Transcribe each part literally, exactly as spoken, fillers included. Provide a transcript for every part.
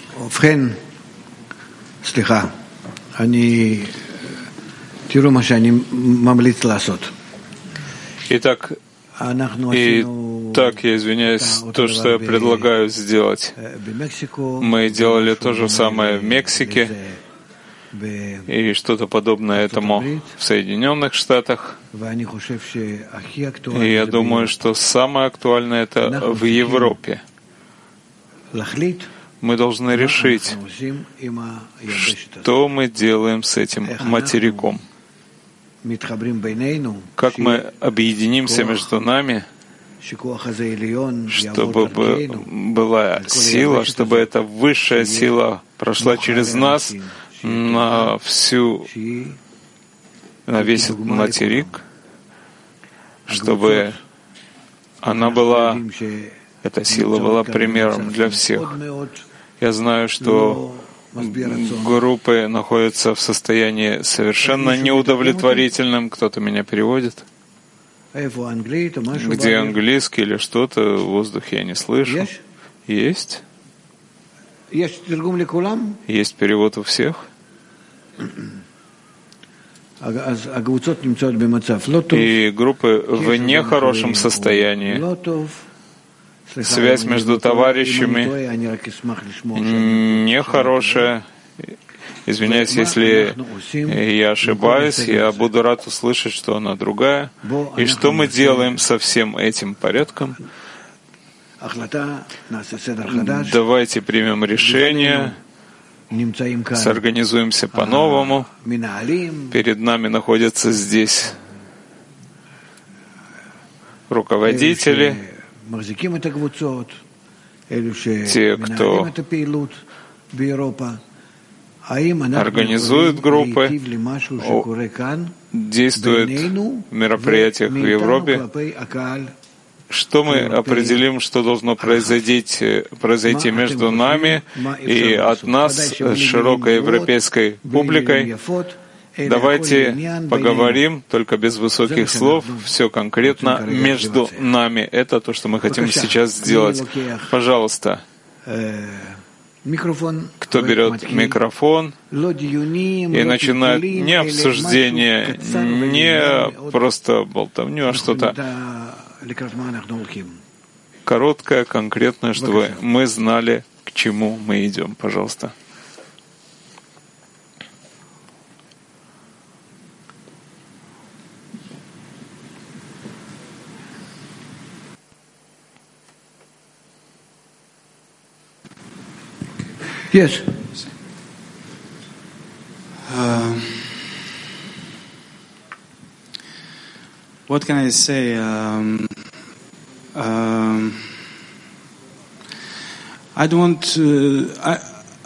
ובכן, סליחה, אני, תראו מה שאני ממליץ לעשות. Итак, и так, я извиняюсь, то, что я предлагаю сделать. Мы делали то же самое в Мексике и что-то подобное этому в Соединенных Штатах. И я думаю, что самое актуальное это в Европе. Мы должны решить, что мы делаем с этим материком. Как мы объединимся между нами, чтобы была сила, чтобы эта высшая сила прошла через нас на всю, на весь материк, чтобы она была, эта сила была примером для всех. Я знаю, что группы находятся в состоянии совершенно неудовлетворительном. Кто-то меня переводит. Где английский или что-то, в воздухе я не слышу. Есть? Есть перевод у всех? И группы в нехорошем состоянии. Связь между товарищами нехорошая. Извиняюсь, если я ошибаюсь, я буду рад услышать, что она другая. И что мы делаем со всем этим порядком? Давайте примем решение, сорганизуемся по-новому. Перед нами находятся здесь руководители, те, кто организует группы, действует в мероприятиях в Европе. Что мы определим, что должно произойти, произойти между нами и от нас, широкой европейской публикой? Давайте поговорим, только без высоких слов, все конкретно между нами. Это то, что мы хотим сейчас сделать. Пожалуйста, кто берет микрофон и начинает не обсуждение, не просто болтовню, а что-то короткое, конкретное, чтобы мы знали, к чему мы идем. Пожалуйста. Yes. Uh, what can I say? Um, um, I don't want to. I,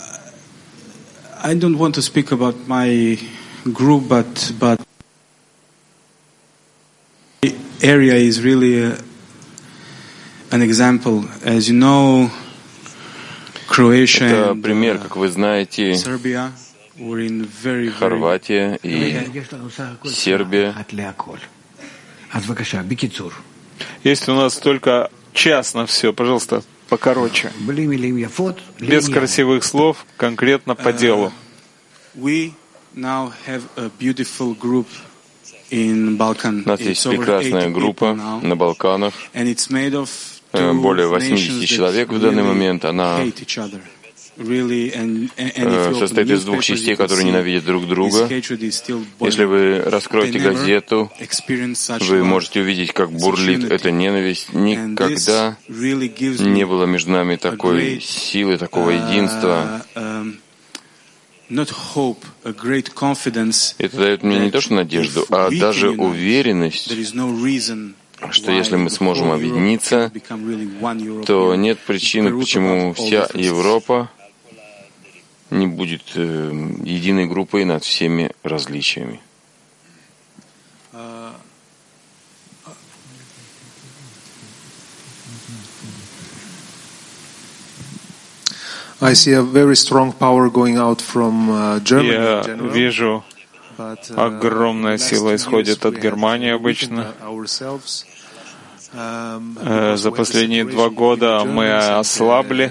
I don't want to speak about my group, but but the area is really a, an example, as you know. Это пример, как вы знаете, Хорватия и Сербия. Есть у нас только час на все, пожалуйста, покороче. Без красивых слов, конкретно по делу. У нас есть прекрасная группа на Балканах. Более восьмидесяти человек в данный момент. Она состоит из двух частей, которые ненавидят друг друга. Если вы раскроете газету, вы можете увидеть, как бурлит эта ненависть. Никогда не было между нами такой силы, такого единства. Это дает мне не то что надежду, а даже уверенность, что если мы сможем объединиться, то нет причины, почему вся Европа не будет э, единой группой над всеми различиями. I see a very strong power going out from uh, Germany. Я вижу, огромная сила исходит от Германии обычно. За последние два года мы ослабли,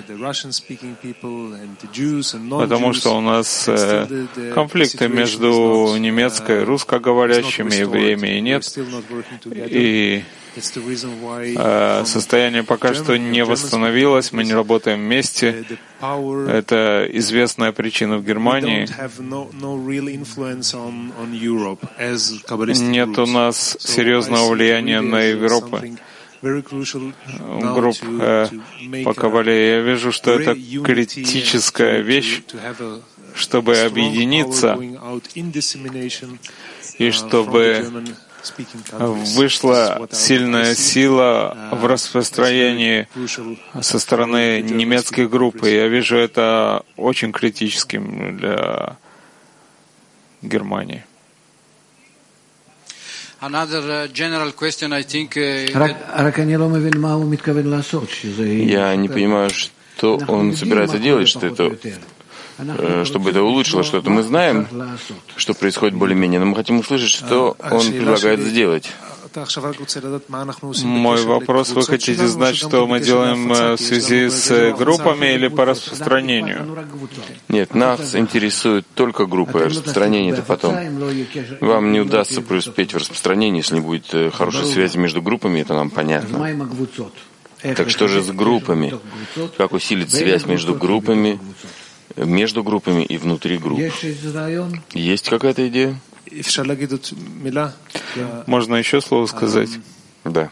потому что у нас конфликты между немецко- и русскоговорящими евреями и нет. И состояние пока что не восстановилось, мы не работаем вместе. Это известная причина в Германии. Нет у нас серьезного влияния на Европу. Групп э, по Кабале. Я вижу, что это критическая вещь, чтобы объединиться и чтобы вышла сильная сила в распространении со стороны немецких групп. И я вижу это очень критическим для Германии. Я не понимаю, что он собирается делать, что это, чтобы это улучшило что-то. Мы знаем, что происходит более-менее, но мы хотим услышать, что он предлагает сделать. Мой вопрос, вы хотите знать, что мы делаем в связи с группами или по распространению? Нет, нас интересуют только группы, распространение это потом. Вам не удастся преуспеть в распространении, если не будет хорошей связи между группами, это нам понятно. Так что же с группами? Как усилить связь между группами, между группами и внутри групп? Есть какая-то идея? Можно еще слово сказать? Да.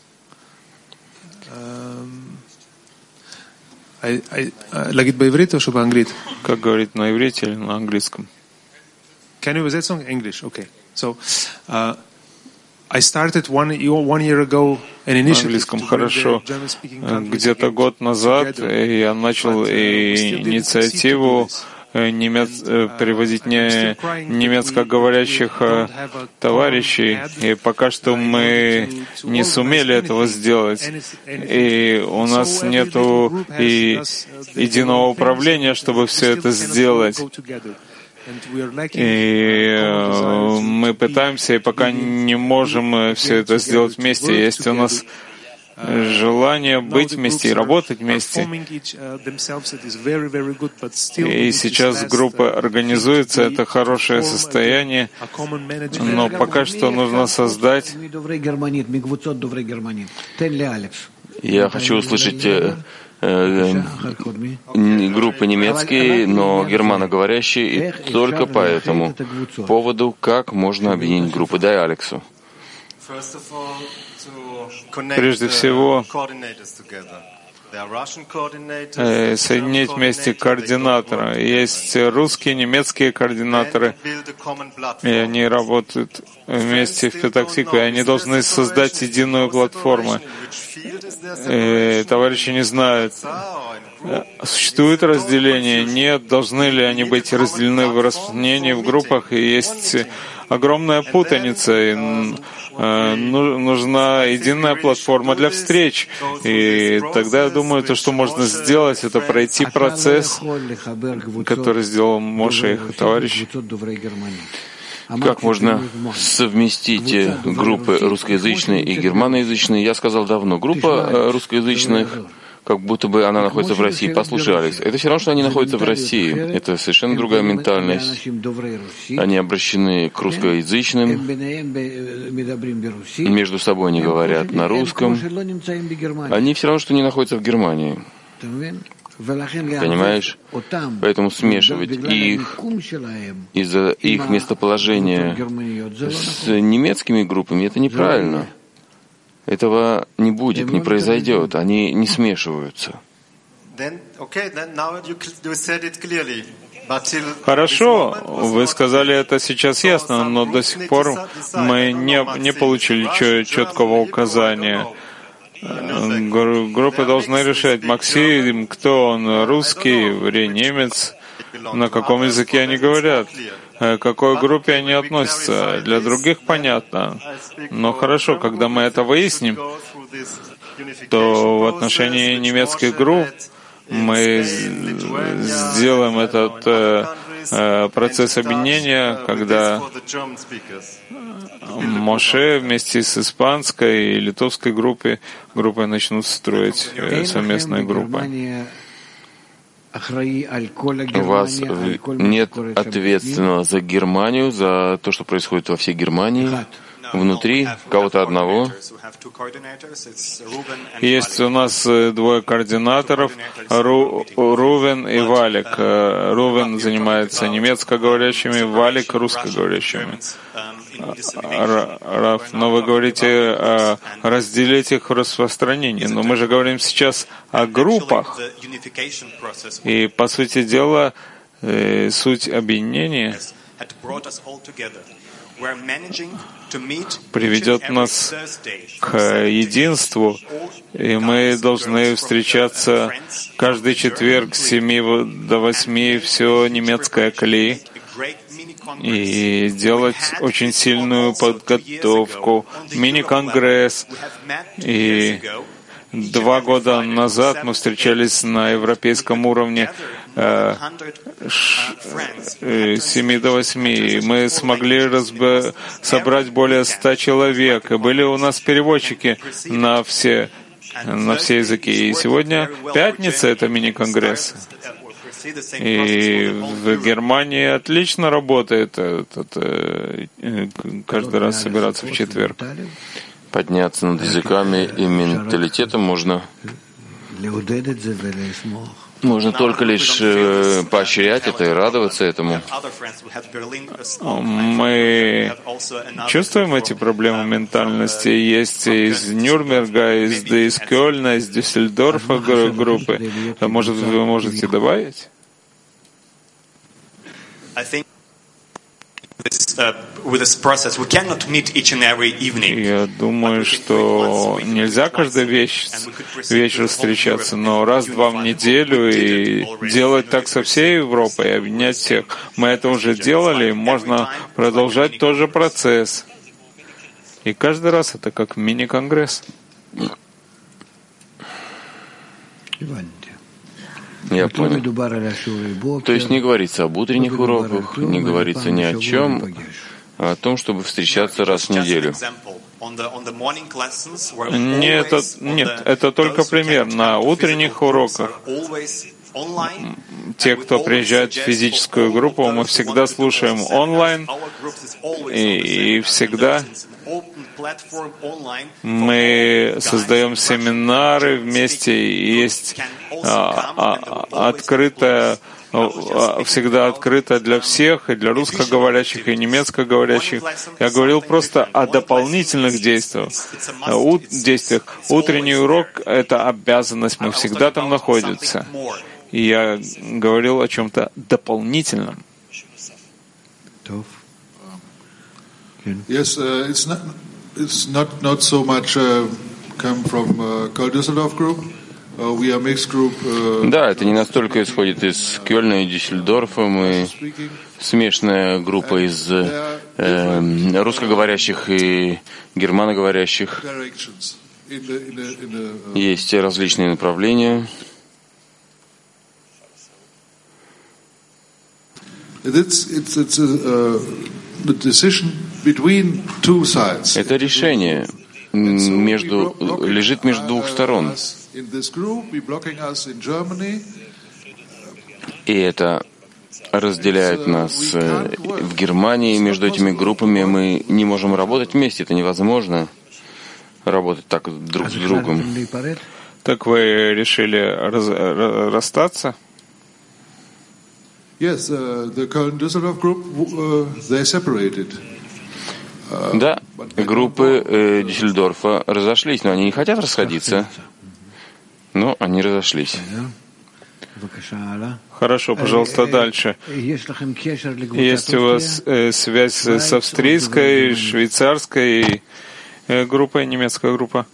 Как говорить на иврите или на английском? Can you say something English? Okay. So, uh, I started one, one year ago an initiative. На английском хорошо. Где-то год назад я начал инициативу немец, привозить не, немецкоговорящих товарищей, и пока что мы не сумели этого сделать. И у нас нету и единого управления, чтобы все это сделать. И мы пытаемся, и пока не можем все это сделать вместе. Есть у нас желание быть вместе и работать вместе. И сейчас группа организуется, это хорошее состояние, но пока что нужно создать. Я хочу услышать э, э, группы немецкие, но германоговорящие, и только по этому поводу, как можно объединить группы. Дай Алексу. Прежде всего, соединить вместе координаторы. Есть русские, немецкие координаторы, и они работают вместе в Петах-Тикве, и они должны создать единую платформу. И товарищи не знают, существует разделение, нет, должны ли они быть разделены в распространении в группах, и есть огромная путаница, и нужна единая платформа для встреч. И тогда я думаю, то, что можно сделать, это пройти процесс, который сделал Моше и их товарищи. Как можно совместить группы русскоязычные и германоязычные? Я сказал давно, группа русскоязычных, как будто бы она находится в России. Послушай, Алекс, это все равно, что они находятся в России. Это совершенно другая ментальность. Они обращены к русскоязычным. Между собой они говорят на русском. Они все равно, что не находятся в Германии. Понимаешь? Поэтому смешивать их из-за их местоположения с немецкими группами — это неправильно. Этого не будет, не произойдет. Они не смешиваются. Хорошо, вы сказали это сейчас ясно, но до сих пор мы не, не получили четкого указания. Группы должны решать, Максим, кто он, русский, еврей, немец, на каком языке они говорят, к какой группе они относятся. Для других понятно. Но хорошо, когда мы это выясним, то в отношении немецких групп мы сделаем этот э, процесс объединения, когда Моше вместе с испанской и литовской группой, группой начнут строить э, совместные группы. У вас нет ответственного за Германию, за то, что происходит во всей Германии, внутри кого-то одного. Есть у нас двое координаторов, Ру, Рувен и Валик. Рувен занимается немецкоговорящими, Валик — русскоговорящими. Раф, но вы говорите о разделить их в распространении. Но мы же говорим сейчас о группах. И, по сути дела, суть объединения приведет нас к единству, и мы должны встречаться каждый четверг с семи до восьми, все немецкое кли, и делать очень сильную подготовку, мини-конгресс. И два года назад мы встречались на европейском уровне с семи до восьми. Мы смогли разб... собрать более ста человек. И были у нас переводчики на все, на все языки. И сегодня пятница — это мини-конгресс. И в Германии отлично работает этот, каждый раз собираться в четверг. Подняться над языками и менталитетом можно. Можно только лишь э, поощрять это и радоваться этому. Мы чувствуем эти проблемы ментальности. Есть из Нюрнберга, из, из Кёльна, из Дюссельдорфа группы. А может, вы можете добавить? Я думаю, что нельзя каждый вечер, вечер встречаться, но раз-два в неделю и делать так со всей Европой, и объединять всех. Мы это уже делали, можно продолжать тот же процесс. И каждый раз это как мини-конгресс. Я понял. То есть не говорится об утренних уроках, не говорится ни о чем, а о том, чтобы встречаться раз в неделю. Нет, это, нет, это только пример. На утренних уроках те, кто приезжает в физическую группу, мы всегда слушаем онлайн, и, и всегда мы создаем семинары вместе, и есть а, а, открытая, всегда открыто для всех, и для русскоговорящих, и немецкоговорящих. Я говорил просто о дополнительных действиях. У, действиях. Утренний урок — это обязанность, мы всегда там находимся. И я говорил о чем-то дополнительном. Yes, uh, it's not it's not not so much uh, come from uh, Köln-Düsseldorf group. Uh, we are mixed group. Uh, да, это не настолько исходит из Кёльна и Дюссельдорфа. Мы смешанная группа из э, русскоговорящих и германоговорящих. Есть различные направления. It's, it's, it's a, uh, the decision between two sides. Это решение между, лежит между двух сторон. И это разделяет нас в Германии. Между этими группами мы не можем работать вместе. Это невозможно работать так друг с другом. Так вы решили раз, расстаться? Yes, uh, the Köln-Düsseldorf group, uh, they separated. Uh, да, группы э, Дюссельдорфа разошлись, но они не хотят расходиться. Но они разошлись. Хорошо, пожалуйста, дальше. Есть у вас э, связь с австрийской, швейцарской э, группой, немецкая группа?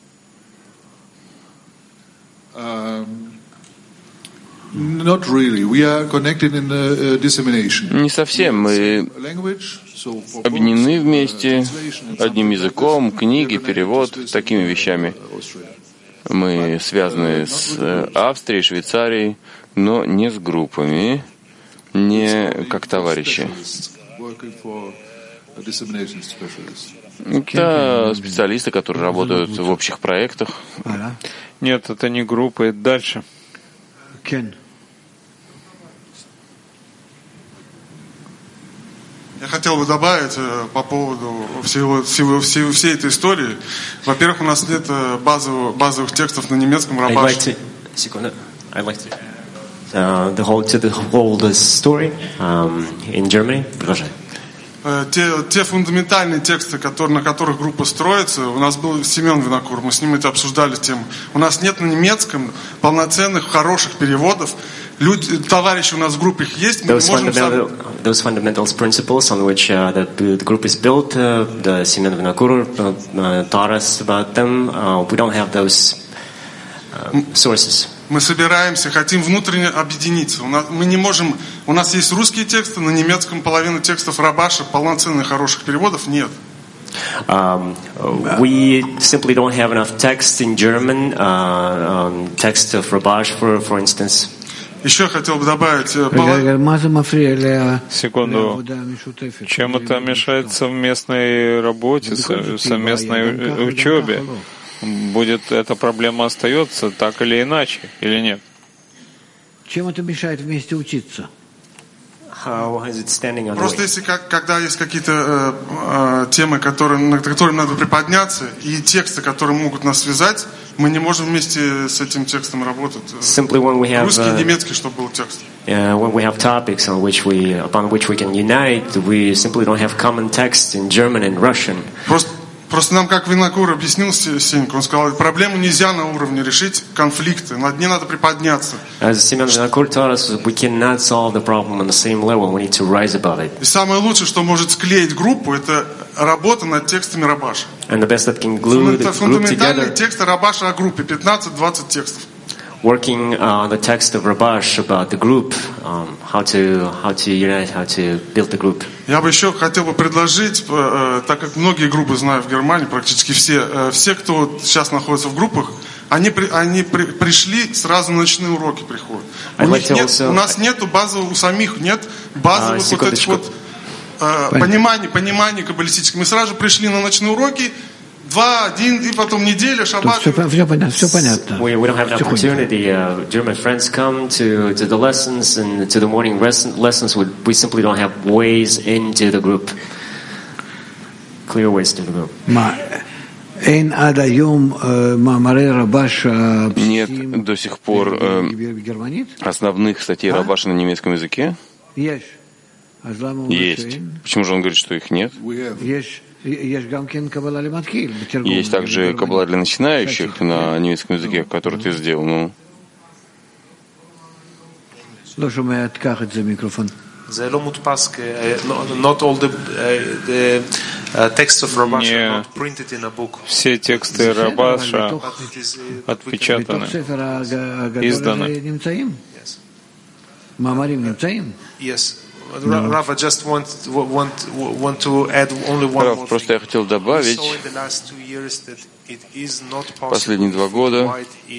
Um, Not really. We are connected in the dissemination. Не совсем. Мы объединены вместе одним языком, книги, перевод, такими вещами. Мы связаны с Австрией, Швейцарией, но не с группами. не как товарищи. Это специалисты, которые работают в общих проектах. Нет, это не группа, это дальше. Я хотел бы добавить по поводу всего, всего, всей, всей этой истории. Во-первых, у нас нет базовых, базовых текстов на немецком рабаше. Секунду. I'd like to uh, the whole to the whole the story um, in Germany. Продолжай. Те, те фундаментальные тексты, которые, на которых группа строится, у нас был Семен Винокур, мы с ним это обсуждали тему. У нас нет на немецком полноценных, хороших переводов. Люди, товарищи у нас в группе есть, мы those не можем сами... Those fundamental principles on which uh, the, the group is built, uh, the Семен Винокур uh, uh, taught us about them. Uh, we don't have those uh, sources. Мы собираемся, хотим внутренне объединиться. У нас, мы не можем, у нас есть русские тексты, на немецком половина текстов рабаша, полноценных хороших переводов нет. Um, we simply don't have enough text in German, uh, um, text of Rabash, for, for instance. Еще хотел бы добавить... Секунду. Чем это мешает совместной работе, совместной учебе? Будет эта проблема остается так или иначе, или нет? Чем это мешает вместе учиться? How is it standing on Просто если как, когда есть какие-то э, э, темы, которые, над которыми надо приподняться, и тексты, которые могут нас связать, мы не можем вместе с этим текстом работать. Simply when we have, русский и uh, немецкий, чтобы был текст. Uh, when we have topics on which we, upon which we can unite, we simply don't have common text in German and Russian. Просто Просто нам, как Винокур объяснил Сенька, он сказал, проблему нельзя на уровне решить, конфликты, над ней надо приподняться. As Семен Винокур taught us, we cannot solve the problem on the same level. We need to rise above it. И самое лучшее, что может склеить группу, это работа над текстами рабаша. And the best that can glue the group Фундаментальные together. тексты рабаша о группе, пятнадцать-двадцать текстов. Working on the text of Rabash about the group, um, how to how to unite, how to build the group. Я бы еще хотел бы предложить, э, так как многие группы знаю в Германии, практически все, э, все, кто сейчас находится в группах, они, при, они при, пришли сразу на ночные уроки приходят. У, like них нет, also... у нас нету базовых, у самих нет базовых а, вот этих вот э, пониманий, пониманий каббалистических. Мы сразу пришли на ночные уроки. Два, один, и потом неделя, шаббат. Все, все понятно, все понятно. We, we don't have an opportunity. Uh, German friends come to, to the lessons and to the morning lessons. We, we simply don't have ways into the group. Clear ways to the group. Нет до сих пор э, основных статей Рабаша на немецком языке? Есть. Почему же он говорит, что их нет? Есть также каббала для начинающих на немецком языке, который ты сделал. Ну. Не все тексты Рабаша отпечатаны, изданы. Раф, просто я хотел добавить, последние два года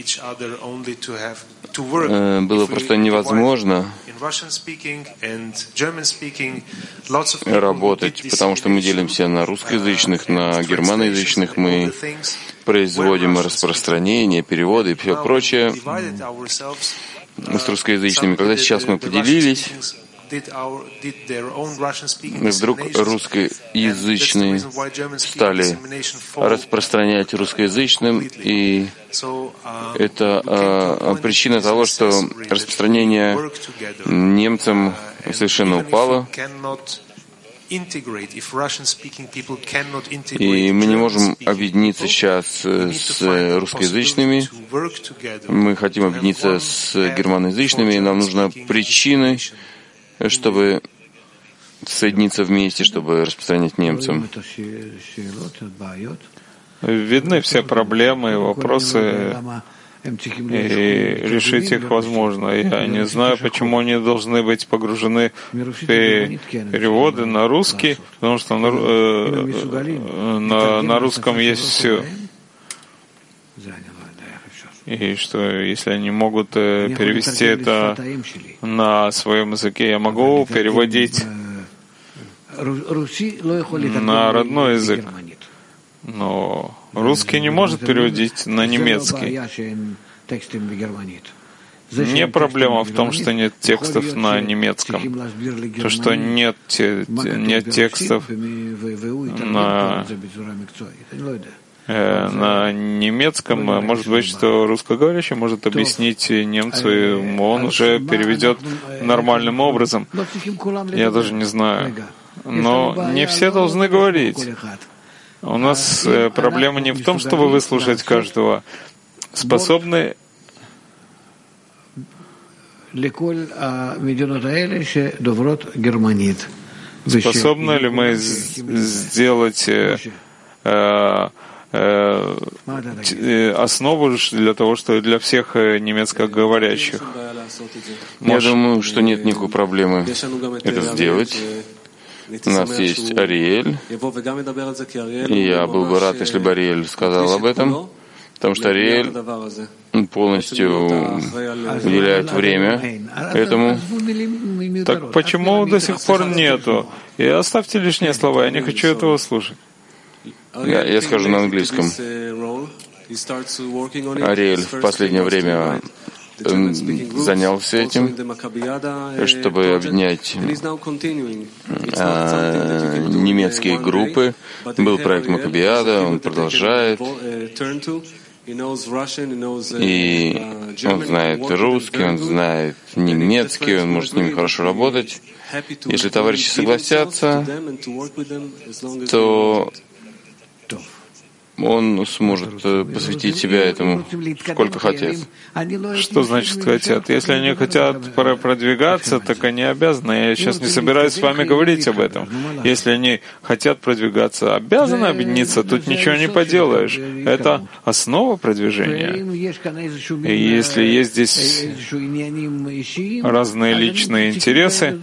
э, было просто невозможно работать, потому что мы делимся на русскоязычных, на германоязычных, мы производим распространение, переводы и все прочее с русскоязычными. Когда сейчас мы поделились, вдруг русскоязычные стали распространять русскоязычным, и это а, причина того, что распространение немцам совершенно упало. И мы не можем объединиться сейчас с русскоязычными. Мы хотим объединиться с германоязычными, и нам нужны причины, чтобы соединиться вместе, чтобы распространять немцам. Видны все проблемы и вопросы, и решить их возможно. Я не знаю, почему они должны быть погружены в переводы на русский, потому что на, э, на, на русском есть все. И что если они могут перевести это на своем языке, я могу переводить на родной язык. Но русский не может переводить на немецкий. Не проблема в том, что нет текстов на немецком. То, что нет, нет текстов на, э, на немецком, может быть, что русскоговорящий может объяснить немцу, и он уже переведет нормальным образом. Я даже не знаю. Но не все должны говорить. У нас проблема не в том, чтобы выслушать каждого. Способны Способны ли мы сделать э, э, э, основу для того, что для всех немецкоговорящих? Я думаю, что нет никакой проблемы это сделать. У нас есть Ариэль, и я был бы рад, если бы Ариэль сказал об этом, потому что Ариэль полностью уделяет время этому. Так почему до сих пор нету? И оставьте лишние слова, я не хочу этого слушать. Я, я скажу на английском. Ариэль в последнее время занялся этим, чтобы объединять а, немецкие группы. Был проект Маккабеада, он продолжает. И он знает русский, он знает немецкий, он может с ними хорошо работать. Если товарищи согласятся, то он сможет посвятить себя этому сколько хотят. Что значит хотят? Если они хотят продвигаться, так они обязаны. Я сейчас не собираюсь с вами говорить об этом. Если они хотят продвигаться, обязаны объединиться, тут ничего не поделаешь. Это основа продвижения. И если есть здесь разные личные интересы,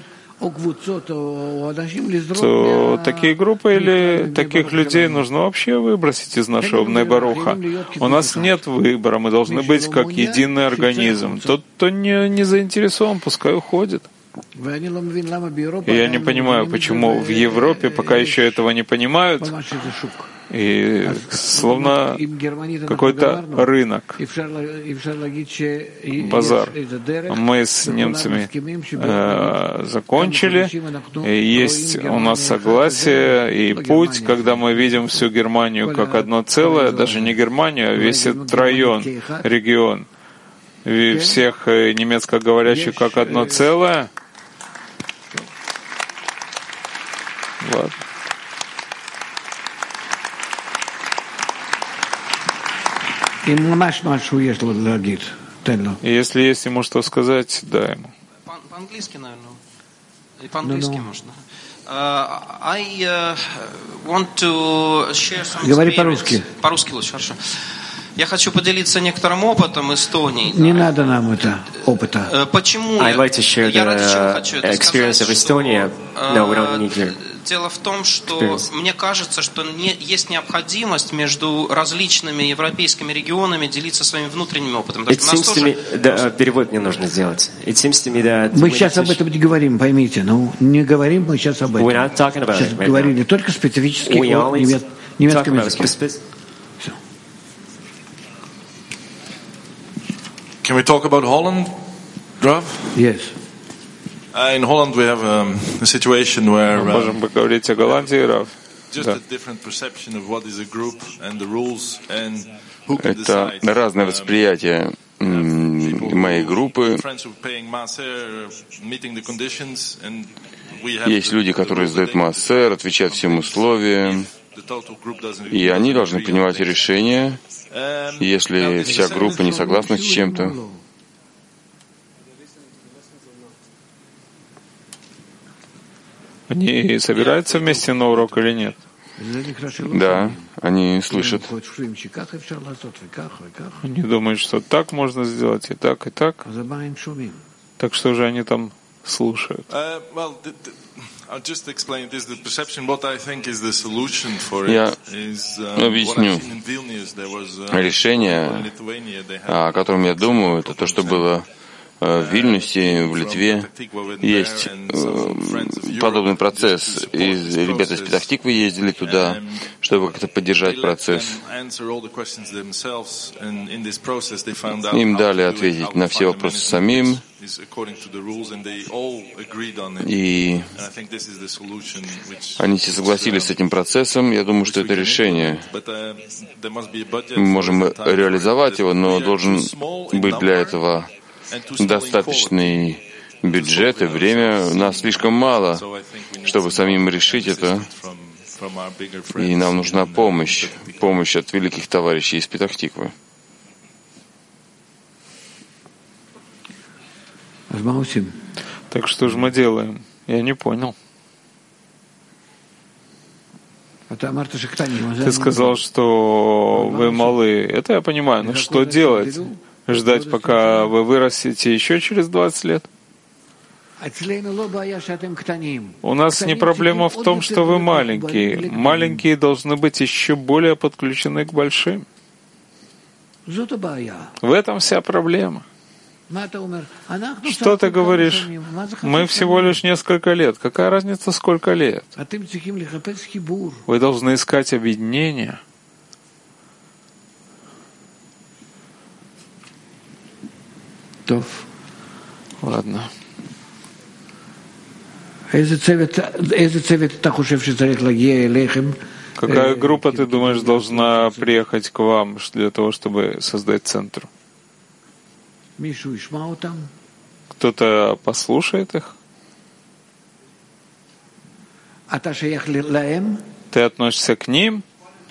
то такие группы или таких людей нужно вообще выбросить из нашего Бней-Баруха. У нас нет выбора, мы должны быть как единый организм. Тот, кто не, не заинтересован, пускай уходит. И я не понимаю, почему в Европе пока еще этого не понимают, и словно какой-то рынок, базар. Мы с немцами э, закончили, и есть у нас согласие и путь, когда мы видим всю Германию как одно целое, даже не Германию, а весь этот район, регион, и всех немецкоговорящих как одно целое. Вот. И если есть ему что сказать, дай ему. По-английски, наверное. И по-английски no, no. можно. Uh, I uh, want to share some Говори по-русски. По-русски лучше, хорошо. Я хочу поделиться некоторым опытом Эстонии. Не да. надо нам это опыта. Почему? I'd like to share я ради чего the хочу это experience сказать, of Estonia. Что, no, we don't need your дело в том, что experience. Мне кажется, что не, есть необходимость между различными европейскими регионами делиться своим внутренним опытом. It seems to me, да, перевод не нужно сделать. It seems to me that мы сейчас об этом не говорим, поймите. Ну, не говорим мы сейчас об этом. We're not talking about сейчас it right говорили now. только специфически We о немец, немецком языке. Все. Can we talk about Holland, Rav? Yes. Uh, in Holland we have um, a situation where Мы можем поговорить о Голландии, Рав. just a different perception of what is a group and the rules and who can Это decide. разное восприятие моей группы. Есть люди, которые сдают массер, отвечают всем условиям, и они должны принимать решения, если вся группа не согласна с чем-то. Они собираются вместе на урок или нет? Да, они слышат. Они думают, что так можно сделать, и так, и так. Так что же они там слушают. Uh, well, the, the, I'll just explain this. The perception, what I think is the solution for it, Я is um, объясню. what I've seen in Vilnius. There was uh, Решение, in Lithuania, they had о котором я думаю, это то, что было в Вильнюсе, в Литве. Есть подобный процесс. И ребята из Петахтиквы ездили туда, чтобы как-то поддержать процесс. Им дали ответить на все вопросы самим. И они все согласились с этим процессом. Я думаю, что это решение. Мы можем реализовать его, но должен быть для этого достаточный бюджет и время. У нас слишком мало, чтобы самим решить это. И нам нужна помощь. Помощь от великих товарищей из Петахтиквы. Так что же мы делаем? Я не понял. Ты сказал, что вы малы. Это я понимаю. Но что делать? Ждать, пока вы вырастете еще через двадцать лет? У нас не проблема в том, что вы маленькие. Маленькие должны быть еще более подключены к большим. В этом вся проблема. Что ты говоришь? Мы всего лишь несколько лет. Какая разница, сколько лет? Вы должны искать объединение. Ладно. Какая группа, ты думаешь, должна приехать к вам для того, чтобы создать центр? Кто-то послушает их? Ты относишься к ним?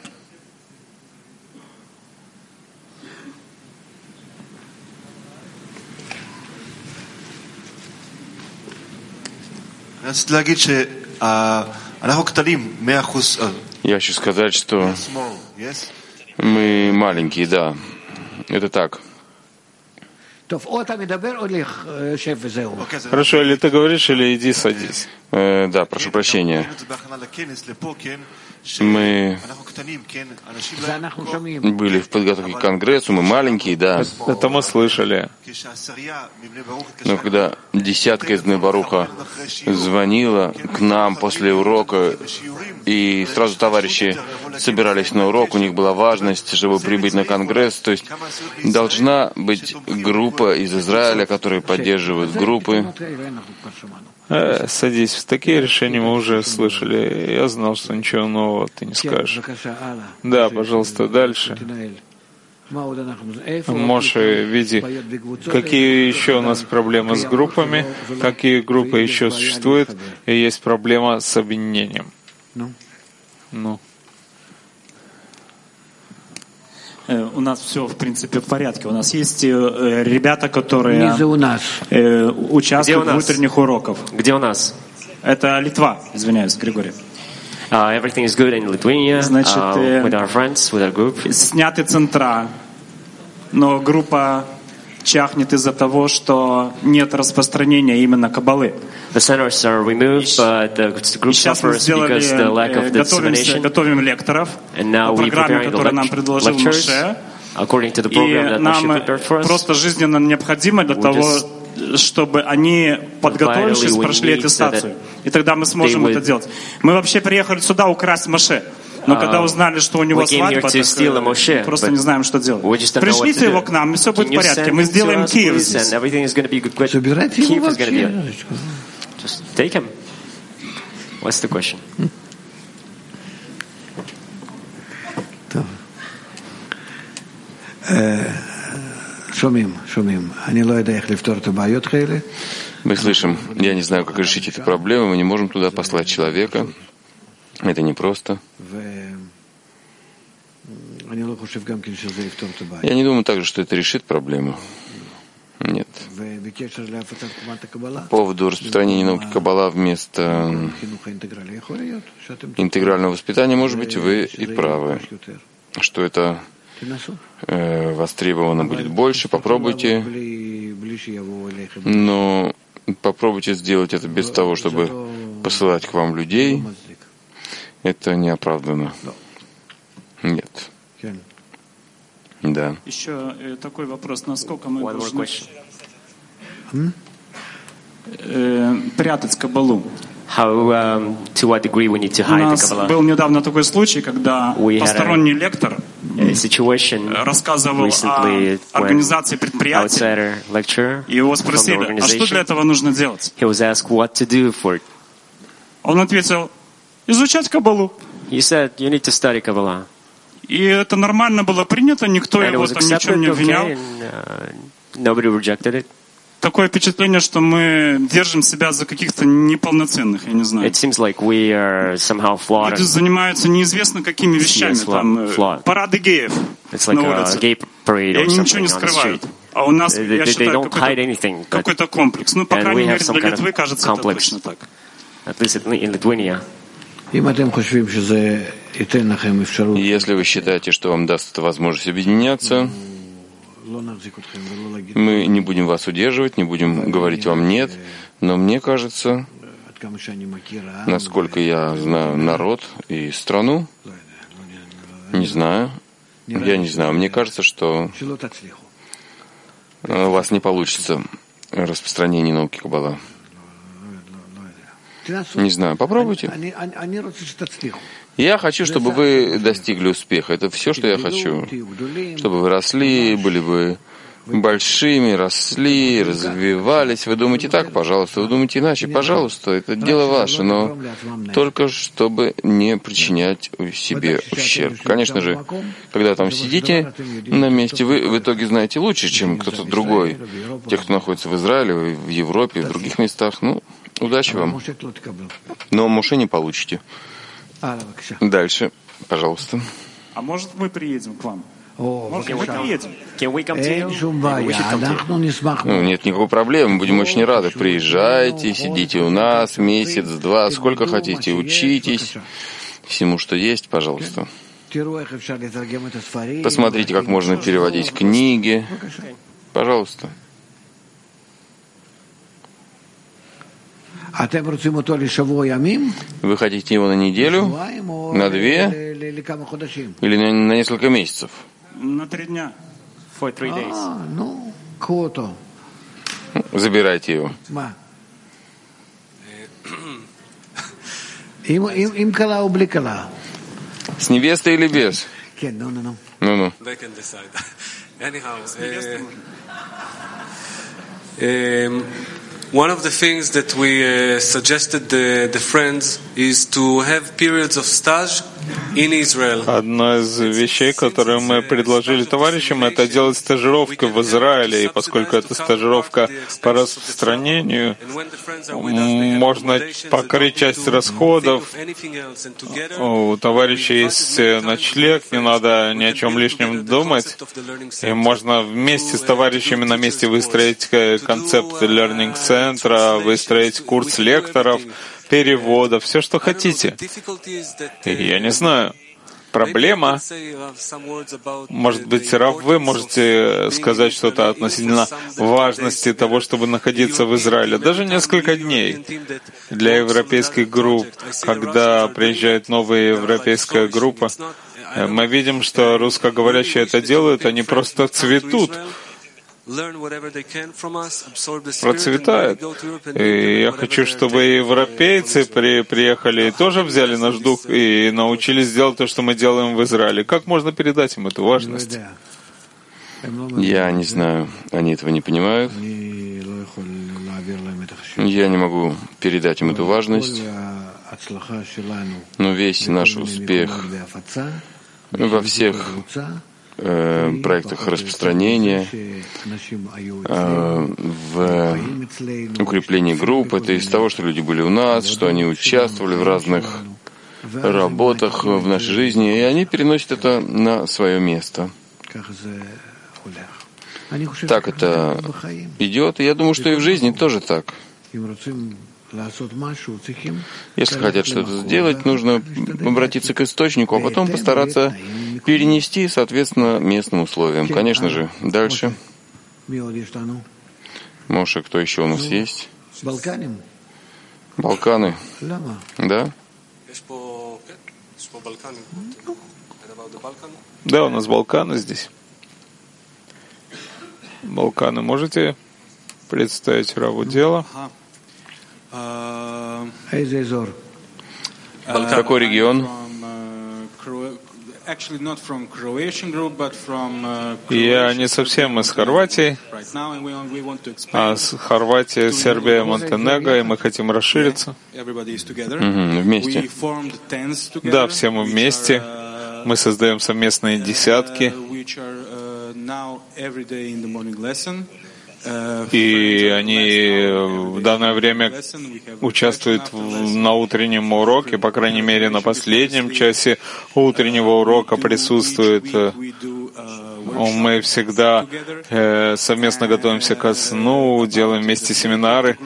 Я хочу сказать, что мы маленькие, да. Это так. Хорошо, или ты говоришь, или иди садись. Э, да, прошу прощения. Мы были в подготовке к конгрессу, мы маленькие, да. Это мы слышали. Но когда десятка из Бней-Баруха звонила к нам после урока, и сразу товарищи собирались на урок, у них была важность, чтобы прибыть на конгресс, то есть должна быть группа из Израиля, которые поддерживают группы. Э, садись. Такие решения мы уже слышали. Я знал, что ничего нового ты не скажешь. Да, пожалуйста, дальше. Моше, види, какие еще у нас проблемы с группами, какие группы еще существуют, и есть проблема с объединением. Ну. У нас все, в принципе, в порядке. У нас есть э, ребята, которые э, участвуют в утренних уроках. Где у нас? Это Литва, извиняюсь, Григорий. Uh, everything is good in Lithuania. Значит, uh, with our friends, with our group. Сняты центра, но группа чахнет из-за того, что нет распространения именно каббалы. The centers are removed, but the group suffers because the lack of the dissemination. Готовим лекторов по программе, которую нам предложил Моше. According to the program that Moshe prepared for us. И нам просто жизненно необходимо для того, чтобы они, подготовившись, прошли аттестацию. И тогда мы сможем это делать. Мы вообще приехали сюда украсть Моше. Но когда узнали, что у него свадьба, так просто не знаем, что делать. Пришлите его к нам, и все будет в порядке. Мы сделаем Киев здесь. Собирайте его вообще. Just take him. What's the question? שומעים, שומעים. אני לא יודע איך לפתור את הבעיות האלה. Мы слышим, я не знаю, как решить эти проблемы, мы не можем туда послать человека. Это непросто. Я не думаю также, что это решит проблему. Нет. По поводу распространения науки Каббала вместо интегрального воспитания, может быть, вы и правы, что это э, востребовано будет больше. Попробуйте, но по попробуйте сделать это без того, чтобы посылать к вам людей. Это неоправданно. Нет. Да. Еще такой вопрос, насколько мы должны э, прятать каббалу? How, um, to what degree we need to hide У нас the Kabbalah? был недавно такой случай, когда We посторонний лектор рассказывал о организации предприятия, и его спросили, а что для этого нужно делать? He was asked what to do for it. Он ответил, изучать каббалу. He said, you need to study Kabbalah. И это нормально было принято, никто And его там ничем не обвинял. Okay, and, uh, nobody rejected it. Такое впечатление, что мы держим себя за каких-то неполноценных, я не знаю. It seems like we are somehow flawed. Люди занимаются неизвестно какими вещами, Yes, там flawed. парады геев It's like на улице. a gay parade И or они ничего не something on the скрывают. street. А у нас, They, я they считаю, don't hide какой-то, anything, but, какой-то комплекс. Ну, по and крайней we have мере, some для kind Литвы, of кажется, это complex. точно так. At least in Lithuania. Если вы считаете, что вам даст это возможность объединяться, мы не будем вас удерживать, не будем говорить вам «нет», но мне кажется, насколько я знаю народ и страну, не знаю, я не знаю, мне кажется, что у вас не получится распространение науки Каббала. Не знаю, попробуйте. Я хочу, чтобы вы достигли успеха. Это все, что я хочу. Чтобы вы росли, были бы большими, росли, развивались. Вы думаете так, пожалуйста. Вы думаете иначе, пожалуйста. Это дело ваше, но только чтобы не причинять себе ущерб. Конечно же, когда там сидите на месте, вы в итоге знаете лучше, чем кто-то другой. Те, кто находится в Израиле, в Европе, в других местах. Ну, удачи вам. Но Моше не получите. Дальше, пожалуйста. А может, мы приедем к вам? Может, мы приедем? Can we come to you? Ну, нет никакой проблемы, мы будем очень рады. Приезжайте, сидите у нас месяц, два, сколько хотите, учитесь всему, что есть, пожалуйста. Посмотрите, как можно переводить книги. Пожалуйста. Вы хотите его на неделю, на две или на, на несколько месяцев? На три дня. For three days. А, ну, круто. Забирайте его. Им кала у бликала. С невестой или без? Ну-ну. One of the things that we uh, suggested the, the friends is to have periods of stage in Israel. Одна из вещей, которые мы предложили товарищам, это делать стажировку в Израиле, и поскольку это стажировка по распространению, можно покрыть часть расходов. У товарищей есть ночлег, не надо ни о чем лишнем думать, и можно вместе с товарищами на месте выстроить концепт learning центра, выстроить курс лекторов, перевода, все, что хотите. И я не знаю. Проблема, может быть, Рав, вы можете сказать что-то относительно важности того, чтобы находиться в Израиле. Даже несколько дней для европейских групп, когда приезжает новая европейская группа, мы видим, что русскоговорящие это делают, они просто цветут, процветает. И я хочу, чтобы европейцы при, приехали и тоже взяли наш дух и научились делать то, что мы делаем в Израиле. Как можно передать им эту важность? Я не знаю, они этого не понимают. Я не могу передать им эту важность. Но весь наш успех во всех э, проектах распространения, э, в укреплении групп, это из того, что люди были у нас, что они участвовали в разных работах в нашей жизни, и они переносят это на свое место. Так это идет, и я думаю, что и в жизни тоже так. Если хотят что-то сделать, нужно обратиться к источнику, а потом постараться перенести, соответственно, местным условиям. Конечно же. Дальше. Моше, кто еще у нас есть? Балканы. Да? Да, у нас Балканы здесь. Балканы можете представить Раву дело? Какой регион? Я не совсем из Хорватии, а с Хорватия, Сербия, Монтенегро, и мы хотим расшириться. Угу, вместе. Да, все мы вместе. Мы создаем совместные десятки. И они в данное время участвуют на утреннем уроке, по крайней мере, на последнем часе утреннего урока присутствуют. Мы всегда совместно готовимся ко сну, делаем вместе семинары,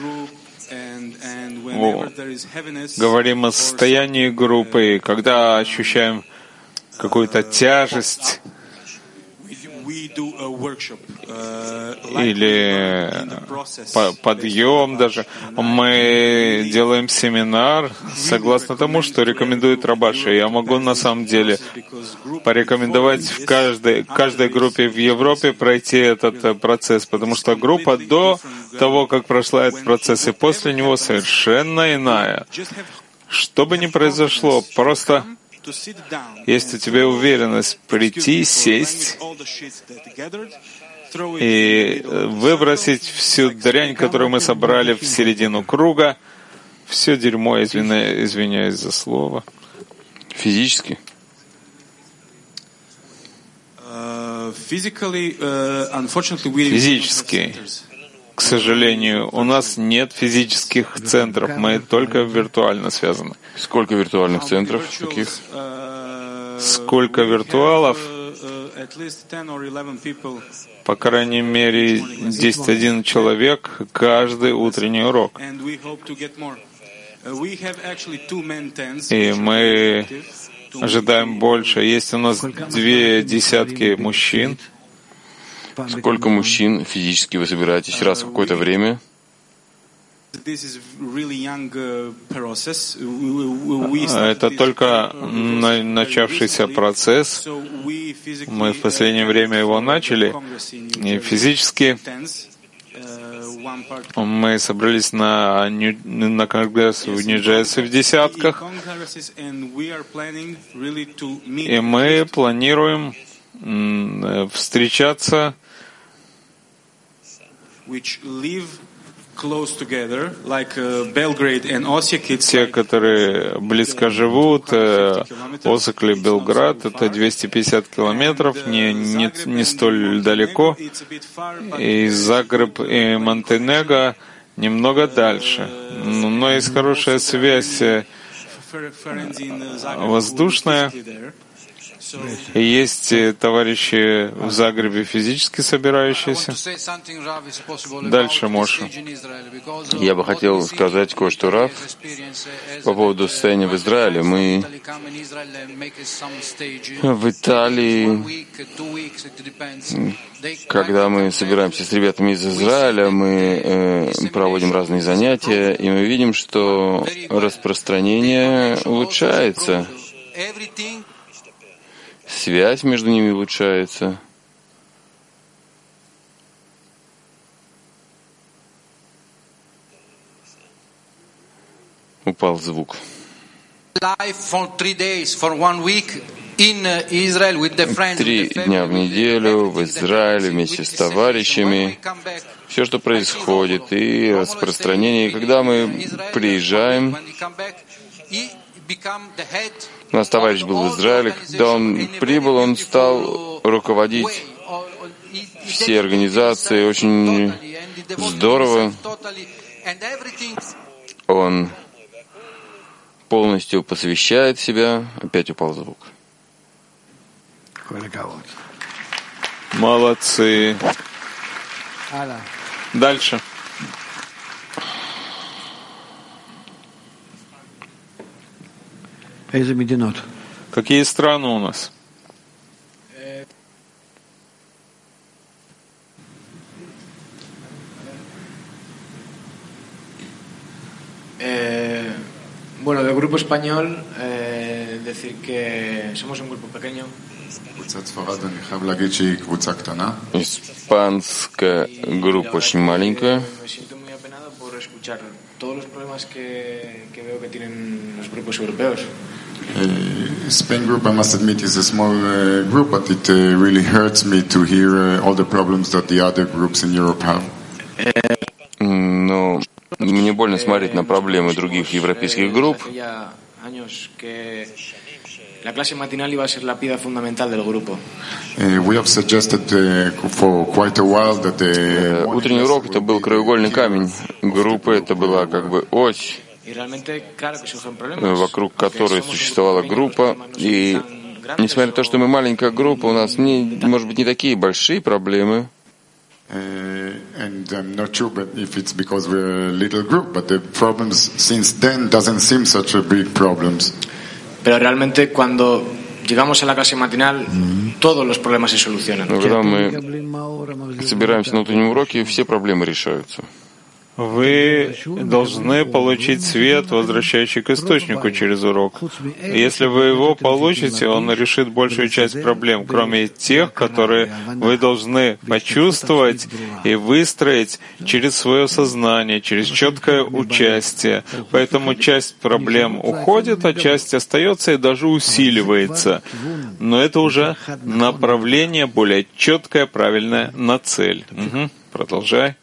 говорим о состоянии группы, когда ощущаем какую-то тяжесть, или подъем даже. Мы делаем семинар согласно тому, что рекомендует Рабаша. Я могу на самом деле порекомендовать в каждой, каждой группе в Европе пройти этот процесс, потому что группа до того, как прошла этот процесс, и после него совершенно иная. Что бы ни произошло, просто есть у тебя уверенность прийти, сесть и выбросить всю дрянь, которую мы собрали в середину круга, все дерьмо, извиняюсь, извиняюсь за слово. Физически? Физически. К сожалению, у нас нет физических центров, мы только виртуально связаны. Сколько виртуальных центров таких? Сколько виртуалов? По крайней мере, десять-один человек каждый утренний урок. И мы ожидаем больше. Есть у нас две десятки мужчин. Сколько мужчин физически вы собираетесь раз в какое-то время? Это только начавшийся процесс. Мы в последнее время его начали. И физически мы собрались на, на конгресс в Нью-Джерси в десятках. И мы планируем встречаться те, которые близко живут, Осак и Белград, это двести пятьдесят километров, не, не, не столь далеко, и Загреб и Монтенегро немного дальше. Но есть хорошая связь воздушная. И есть товарищи в Загребе физически собирающиеся. Дальше, Моша. Я бы хотел сказать кое-что, Рав, по поводу состояния в Израиле. Мы в Италии, когда мы собираемся с ребятами из Израиля, мы э, проводим разные занятия, и мы видим, что распространение улучшается. Связь между ними улучшается. Упал звук. Три дня в неделю в Израиле вместе с товарищами. Все, что происходит, и распространение. И когда мы приезжаем, у нас товарищ был в Израиле, когда он прибыл, он стал руководить всей организацией очень здорово. Он полностью посвящает себя. Опять упал звук. Молодцы. Дальше. Какие страны у нас? Bueno, del grupo español, eh, decir que somos un grupo pequeño. Испанская группа очень маленькая. Me siento muy apenado por escuchar todos los problemas que, que veo que tienen los grupos europeos. Uh, Spain group, I must admit, is a small uh, group, but it uh, really hurts me to hear uh, all the problems that the other groups in Europe have. Но мне больно смотреть на проблемы других европейских групп. La clase matinal iba a ser la piedra fundamental del grupo. Uh, we have suggested uh, for quite a while that the утренний урок это был краеугольный камень группы, это была как бы ось, вокруг которой существовала группа. И несмотря на то, что мы маленькая группа, у нас не, может быть, не такие большие проблемы. Uh, and I'm not sure but if it's because we're a little group, but the problems since then doesn't seem such a big problems. Pero realmente cuando llegamos a la clase matinal, mm-hmm. todos los problemas se solucionan. Но когда мы собираемся на утреннем уроке, все проблемы решаются. Вы должны получить свет, возвращающий к источнику через урок. Если вы его получите, он решит большую часть проблем, кроме тех, которые вы должны почувствовать и выстроить через свое сознание, через четкое участие. Поэтому часть проблем уходит, а часть остается и даже усиливается. Но это уже направление более четкое, правильное на цель. Угу. Продолжай.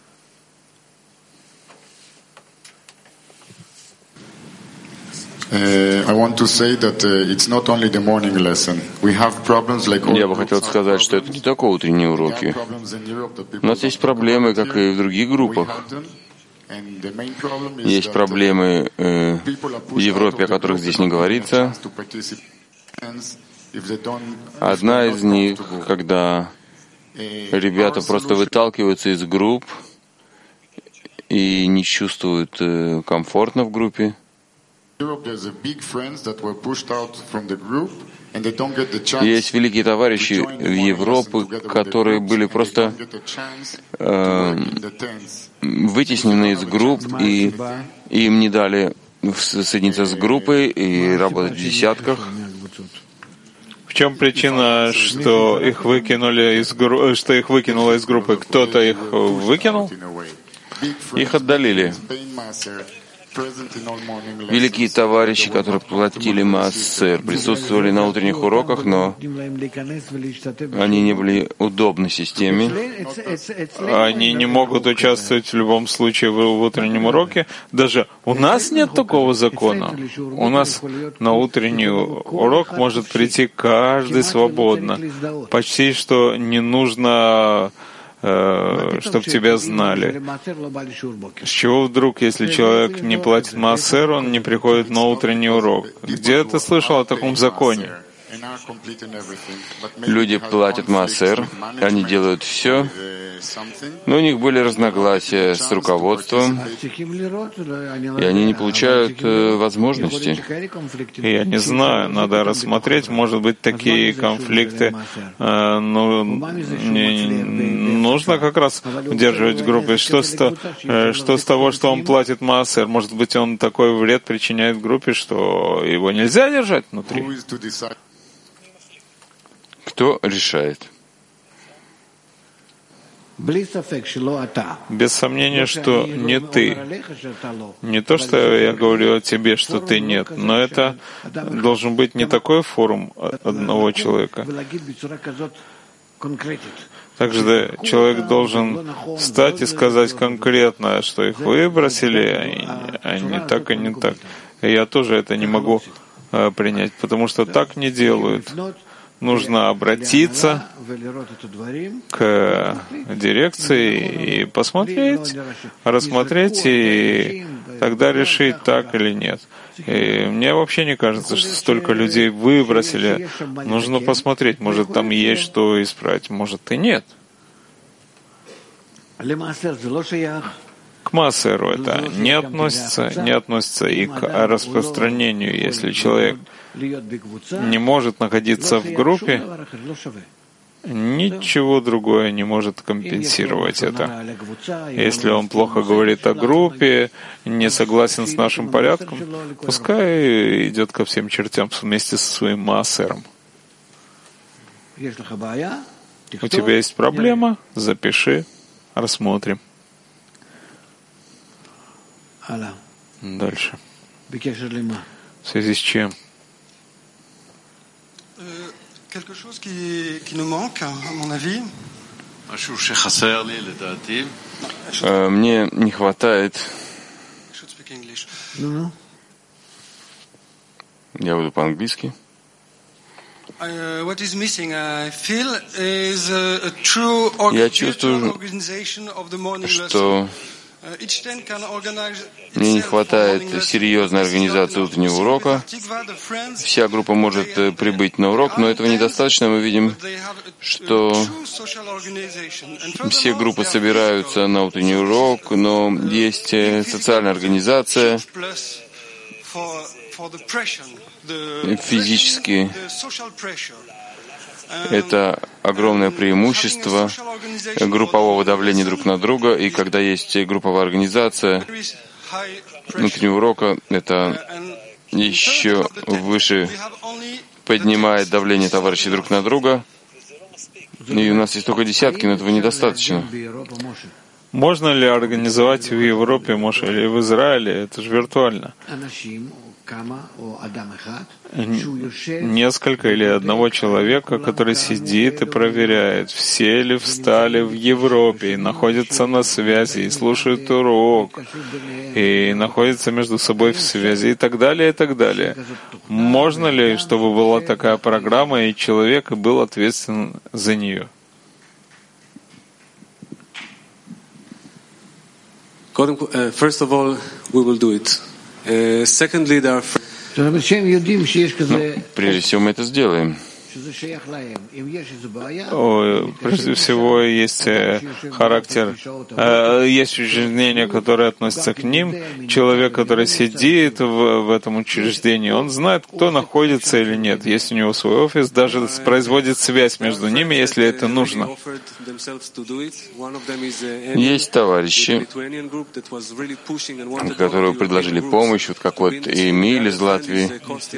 Uh, I want to say that uh, it's not only the morning lesson. We have problems like all. Я бы хотел сказать, что это не только утренние уроки. У нас есть проблемы, как и в других группах. Есть проблемы э, в Европе, о которых здесь не говорится. Одна из них, когда ребята просто выталкиваются из групп и не чувствуют э, комфортно в группе. Есть великие товарищи в Европе, которые были просто э, вытеснены из групп, и им не дали соединиться с группой и работать в десятках. В чем причина, что их выкинули из группы, что их выкинуло из группы? Кто-то их выкинул? Их отдалили. Великие товарищи, которые платили массер, присутствовали на утренних уроках, но они не были удобны системе. Они не могут участвовать в любом случае в утреннем уроке. Даже у нас нет такого закона. У нас на утренний урок может прийти каждый свободно. Почти что не нужно чтобы тебя знали. С чего вдруг, если человек не платит маасер, он не приходит на утренний урок? Где ты слышал о таком законе? Люди платят маасер, они делают все, но у них были разногласия с руководством, и они не получают э, возможности. Я не знаю, надо рассмотреть, может быть, такие конфликты. Э, ну, не, нужно как раз удерживать группы. Что с, то, э, что с того, что он платит маасер? Может быть, он такой вред причиняет группе, что его нельзя держать внутри? Кто решает? Без сомнения, что не ты. Не то, что я говорю о тебе, что ты нет, но это должен быть не такой форум одного человека. Также человек должен встать и сказать конкретно, что их выбросили, а не так и не так. И я тоже это не могу принять, потому что так не делают. Нужно обратиться к дирекции и посмотреть, рассмотреть, и тогда решить, так или нет. И мне вообще не кажется, что столько людей выбросили. Нужно посмотреть, может, там есть что исправить, может, и нет. К маасеру это не относится, не относится и к распространению. Если человек не может находиться в группе, Ничего другое не может компенсировать это. Если он плохо говорит о группе, не согласен с нашим порядком, пускай идет ко всем чертям вместе со своим маасером. У тебя есть проблема? Запиши, рассмотрим. Дальше. В связи с чем? Quelque chose qui, qui nous manque, à mon avis. Мне не хватает. Я буду по-английски. Я чувствую, что мне не хватает серьезной организации утреннего урока. Вся группа может прибыть на урок, но этого недостаточно. Мы видим, что все группы собираются на утренний урок, но есть социальная организация, физически. Это огромное преимущество группового давления друг на друга, и когда есть групповая организация внутреннего урока, это еще выше поднимает давление товарищей друг на друга. И у нас есть только десятки, но этого недостаточно. Можно ли организовать в Европе, может, или в Израиле? Это же виртуально. Несколько или одного человека, который сидит и проверяет, все ли встали в Европе, и находятся на связи, и слушают урок, и находятся между собой в связи, и так далее, и так далее. Можно ли, чтобы была такая программа, и человек был ответственен за нее? First of all, we will do it. Uh, secondly, there are. Ну, прежде всего мы это сделаем. Прежде всего, есть характер, есть учреждения, которые относятся к ним. Человек, который сидит в, в этом учреждении, он знает, кто находится или нет. Есть у него свой офис, даже производит связь между ними, если это нужно. Есть товарищи, которые предложили помощь, вот как вот Эмиль из Латвии,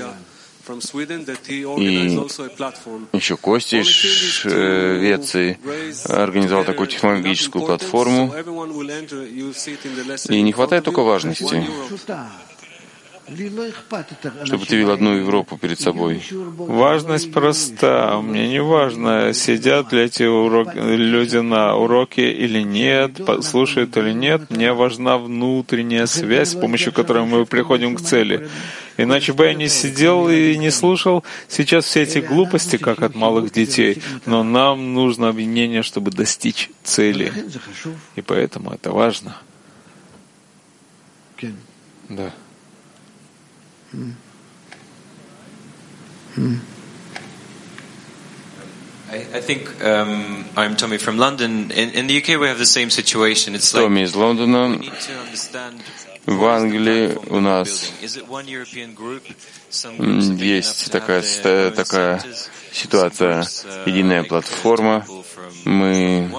и еще Костя из Швеции организовал такую технологическую платформу. И не хватает только важности, чтобы ты видел одну Европу перед собой. Важность проста. Мне не важно, сидят ли эти уроки, люди на уроке или нет, слушают или нет. Мне важна внутренняя связь, с помощью которой мы приходим к цели. Иначе бы я не сидел и не слушал сейчас все эти глупости, как от малых детей. Но нам нужно объединение, чтобы достичь цели. И поэтому это важно. Да. I, I think um, I'm Tommy from London. In, in the U K, we have the same situation. It's like Tommy из Лондона. we need to understand. В Англии у нас есть такая, такая ситуация, единая платформа. Мы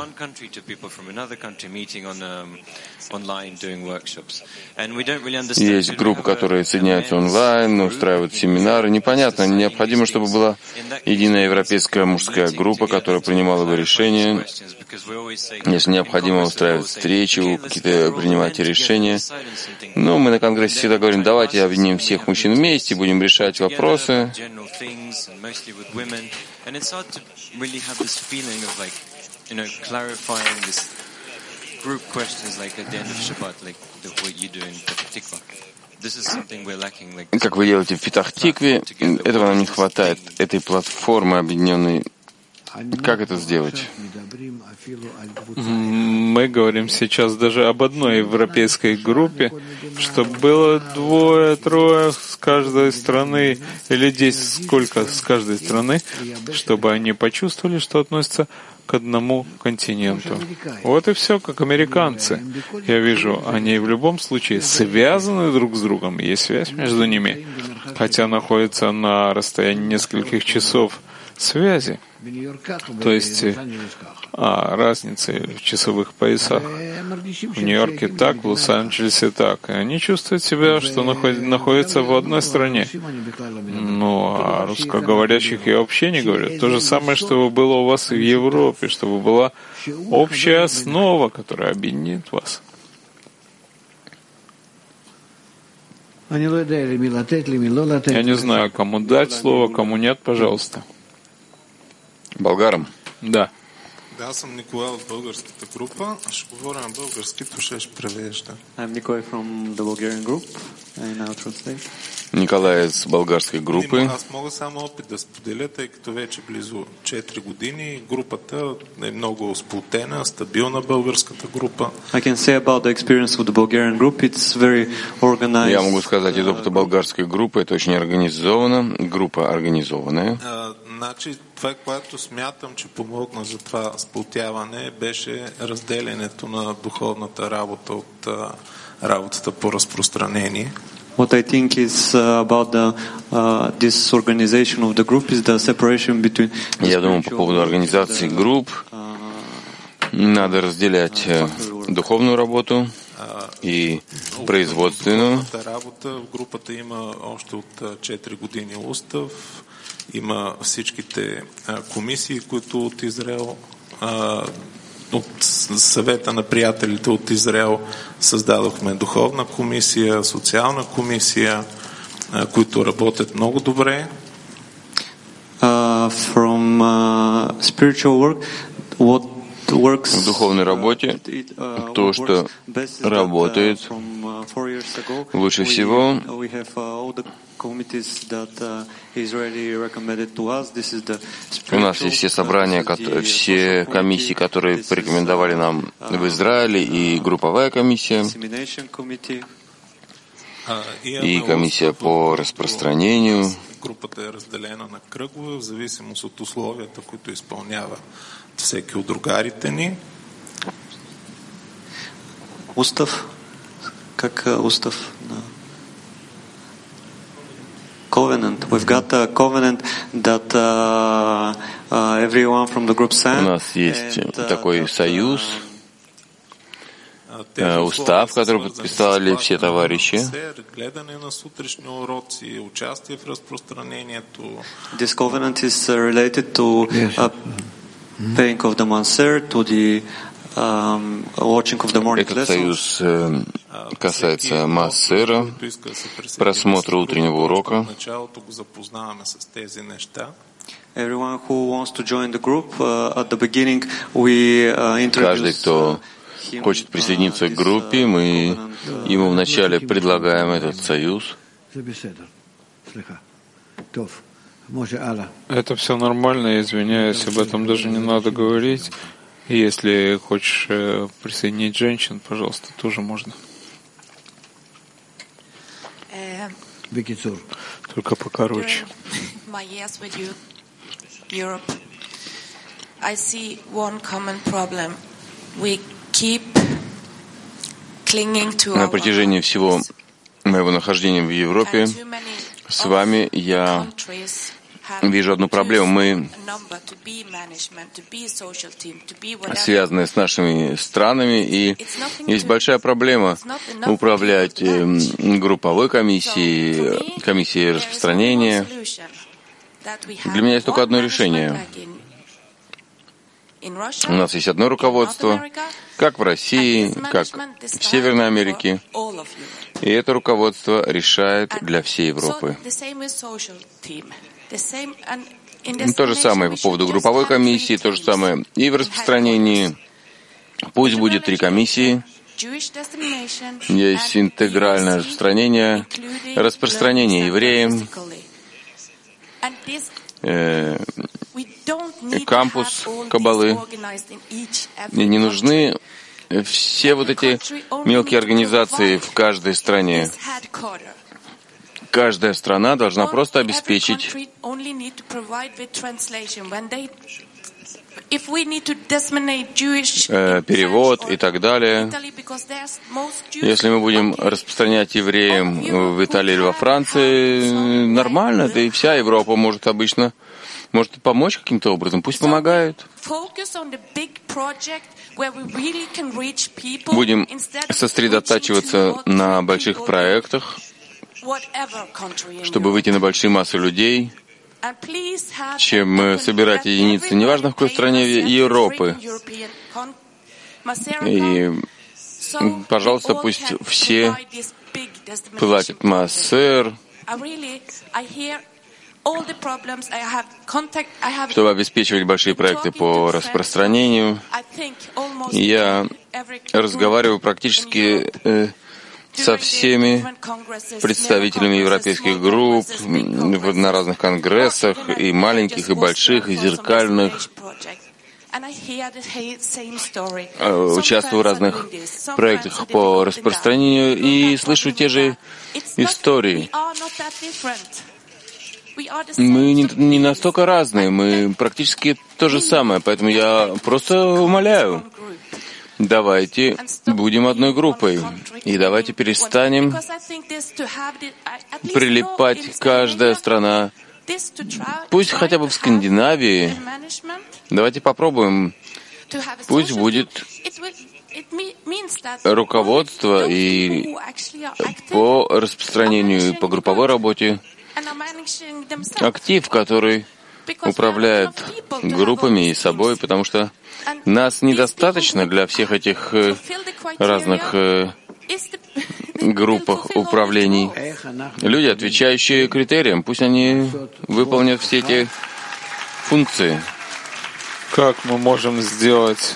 есть группы, которые соединяются онлайн, устраивают семинары. Непонятно, необходимо, чтобы была единая европейская мужская группа, которая принимала бы решения. Если необходимо устраивать встречи, какие-то принимать решения. Но мы на Конгрессе всегда говорим, давайте объединим всех мужчин вместе, будем решать вопросы. Как вы делаете в Петах-Тикве, этого нам не хватает, этой платформы объединенной. Как это сделать? Мы говорим сейчас даже об одной европейской группе, чтобы было двое, трое с каждой страны, или десять, сколько с каждой страны, чтобы они почувствовали, что относятся к одному континенту. Вот и все, как американцы. Я вижу, они в любом случае связаны друг с другом, есть связь между ними, хотя находятся на расстоянии нескольких часов связи, то есть а, разницы в часовых поясах. В Нью-Йорке так, в Лос-Анджелесе так. И они чувствуют себя, что находятся в одной стране. Ну, а русскоговорящих я вообще не говорю. То же самое, что было у вас и в Европе, чтобы была общая основа, которая объединит вас. Я не знаю, кому дать слово, кому нет, пожалуйста. Болгарам? Да. Да, аз съм Николай от българската група. Ще говоря на български, Туше ще превежда. I'm Nikolai from the Bulgarian group. I now translate. Николай из болгарской группы. Аз мога само опит да споделя, тъй като вече близо четири години групата е много сплотена, стабилна българската група. I can say about the experience of the Bulgarian group. It's very organized. Я могу сказать из опыта болгарской группы, это очень организовано, группа организованная. Значи, това, което смятам, че помогна за това сплотяване, беше разделянето на духовната работа от работата по разпространение. What I think is uh, about the uh, this organization of the group is the separation between. Я думаю, по поводу организации групп надо разделять духовную работу и производственную. Работа в групата има още от четири години устав. Има всичките комисии, които от Израел, от съвета на приятелите от Израел създадохме духовна комисия, социална комисия, които работят много добре. Uh, from uh, spiritual work, what works в духовной работе то, что работает лучше всего. У нас есть все собрания, все комиссии, которые порекомендовали нам в Израиле, и групповая комиссия, и комиссия по распространению. Групата е разделена на кръгове в зависимост от условията, които изпълнява всеки от другарите ни. Устав? Как устав? Covenant. We've got a covenant that uh, uh, everyone from the group signed. У нас есть and, uh, такой союз, устав, который подписали все товарищи. This covenant is related to uh, paying of the Manser, to the um, watching of the morning lessons. Этот союз касается Массера, просмотра утреннего урока. Everyone who wants to join the group, uh, at the beginning we uh, introduce. Каждый, кто хочет присоединиться к группе, мы ему вначале предлагаем этот союз. Это все нормально, я извиняюсь, об этом даже не надо говорить. Если хочешь присоединить женщин, пожалуйста, тоже можно. Только покороче. На протяжении всего моего нахождения в Европе с вами я вижу одну проблему. Мы, связанные с нашими странами, и есть большая проблема управлять групповой комиссией, комиссией распространения. Для меня есть только одно решение. У нас есть одно руководство, как в России, как в Северной Америке, и это руководство решает для всей Европы. То же самое по поводу групповой комиссии, то же самое и в распространении. Пусть будет три комиссии. Есть интегральное распространение, распространение евреям, э, кампус Каббалы. И не нужны все вот эти мелкие организации в каждой стране. Каждая страна должна просто обеспечить э, перевод и так далее. Если мы будем распространять евреям в Италии или во Франции, нормально, да и вся Европа может обычно может помочь каким-то образом, пусть помогают. Будем сосредотачиваться на больших проектах, чтобы выйти на большие массы людей, чем собирать единицы, неважно в какой стране Европы. И, пожалуйста, пусть все платят Маасер, чтобы обеспечивать большие проекты по распространению. Я разговариваю практически э, со всеми представителями европейских групп на разных конгрессах, и маленьких, и больших, и зеркальных. Участвую в разных проектах по распространению и слышу те же истории. Мы не, не настолько разные, мы практически то же самое, поэтому я просто умоляю, давайте будем одной группой, и давайте перестанем прилипать каждая страна, пусть хотя бы в Скандинавии, давайте попробуем, пусть будет руководство и по распространению, и по групповой работе, актив, который управляет группами и собой, потому что нас недостаточно для всех этих разных группах управлений. Люди, отвечающие критериям, пусть они выполнят все эти функции. Как мы можем сделать?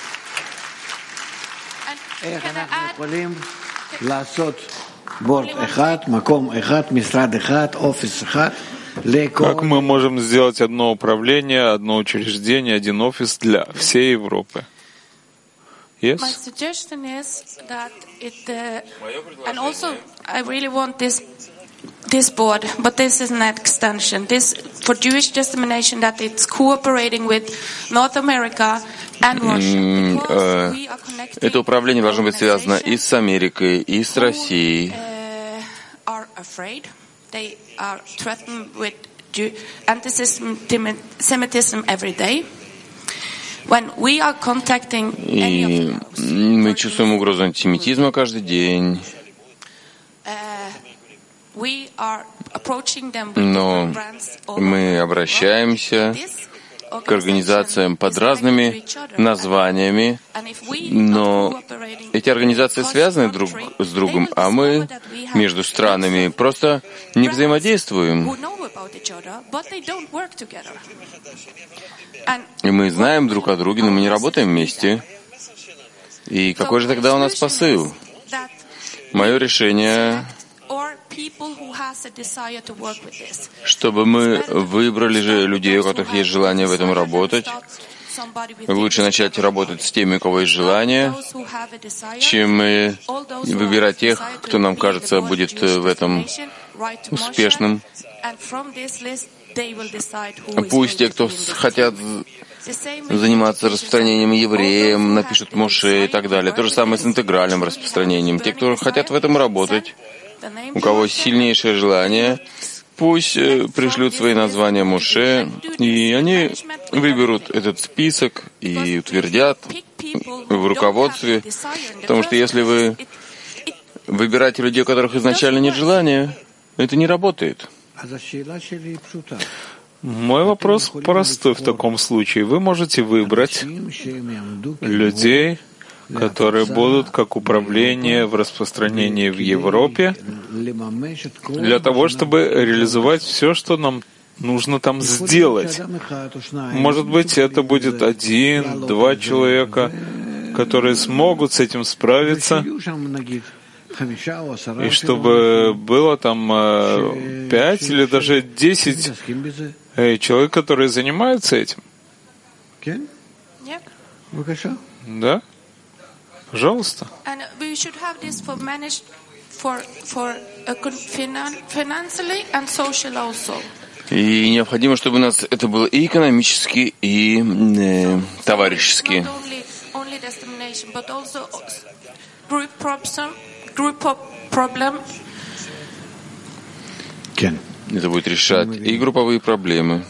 Как мы можем сделать одно управление, одно учреждение, один офис для всей Европы? Yes? My suggestion is that it, uh, and also I really want this this board, but this is an extension. This for Jewish dissemination that it's cooperating with North America and Russia. Because we are connected. Это управление должно быть связано и с Америкой, и с Россией. Are afraid. They are threatened with anti-Semitism every day. When we are contacting any of those, мы чувствуем угрозу антисемитизма каждый день. We are approaching them with Но brands мы обращаемся к организациям под разными названиями, но эти организации связаны друг с другом, а мы между странами просто не взаимодействуем. И мы знаем друг о друге, но мы не работаем вместе. И какой же тогда у нас посыл? Мое решение, чтобы мы выбрали же людей, у которых есть желание в этом работать. Лучше начать работать с теми, у кого есть желание, чем выбирать тех, кто нам кажется будет в этом успешным. Пусть те, кто хотят заниматься распространением евреям, напишут Моше и так далее. То же самое с интегральным распространением. Те, кто хотят в этом работать, у кого сильнейшее желание, пусть пришлют свои названия Моше, и они выберут этот список и утвердят в руководстве. Потому что если вы выбираете людей, у которых изначально нет желания, это не работает. Мой вопрос простой в таком случае. Вы можете выбрать людей, которые будут как управление в распространении в Европе, для того, чтобы реализовать все, что нам нужно там сделать. Может быть, это будет один, два человека, которые смогут с этим справиться, и чтобы было там пять или даже десять человек, которые занимаются этим. Да? Пожалуйста. И необходимо, чтобы у нас это было и экономически, и э, товарищески. Это будет решать и групповые проблемы.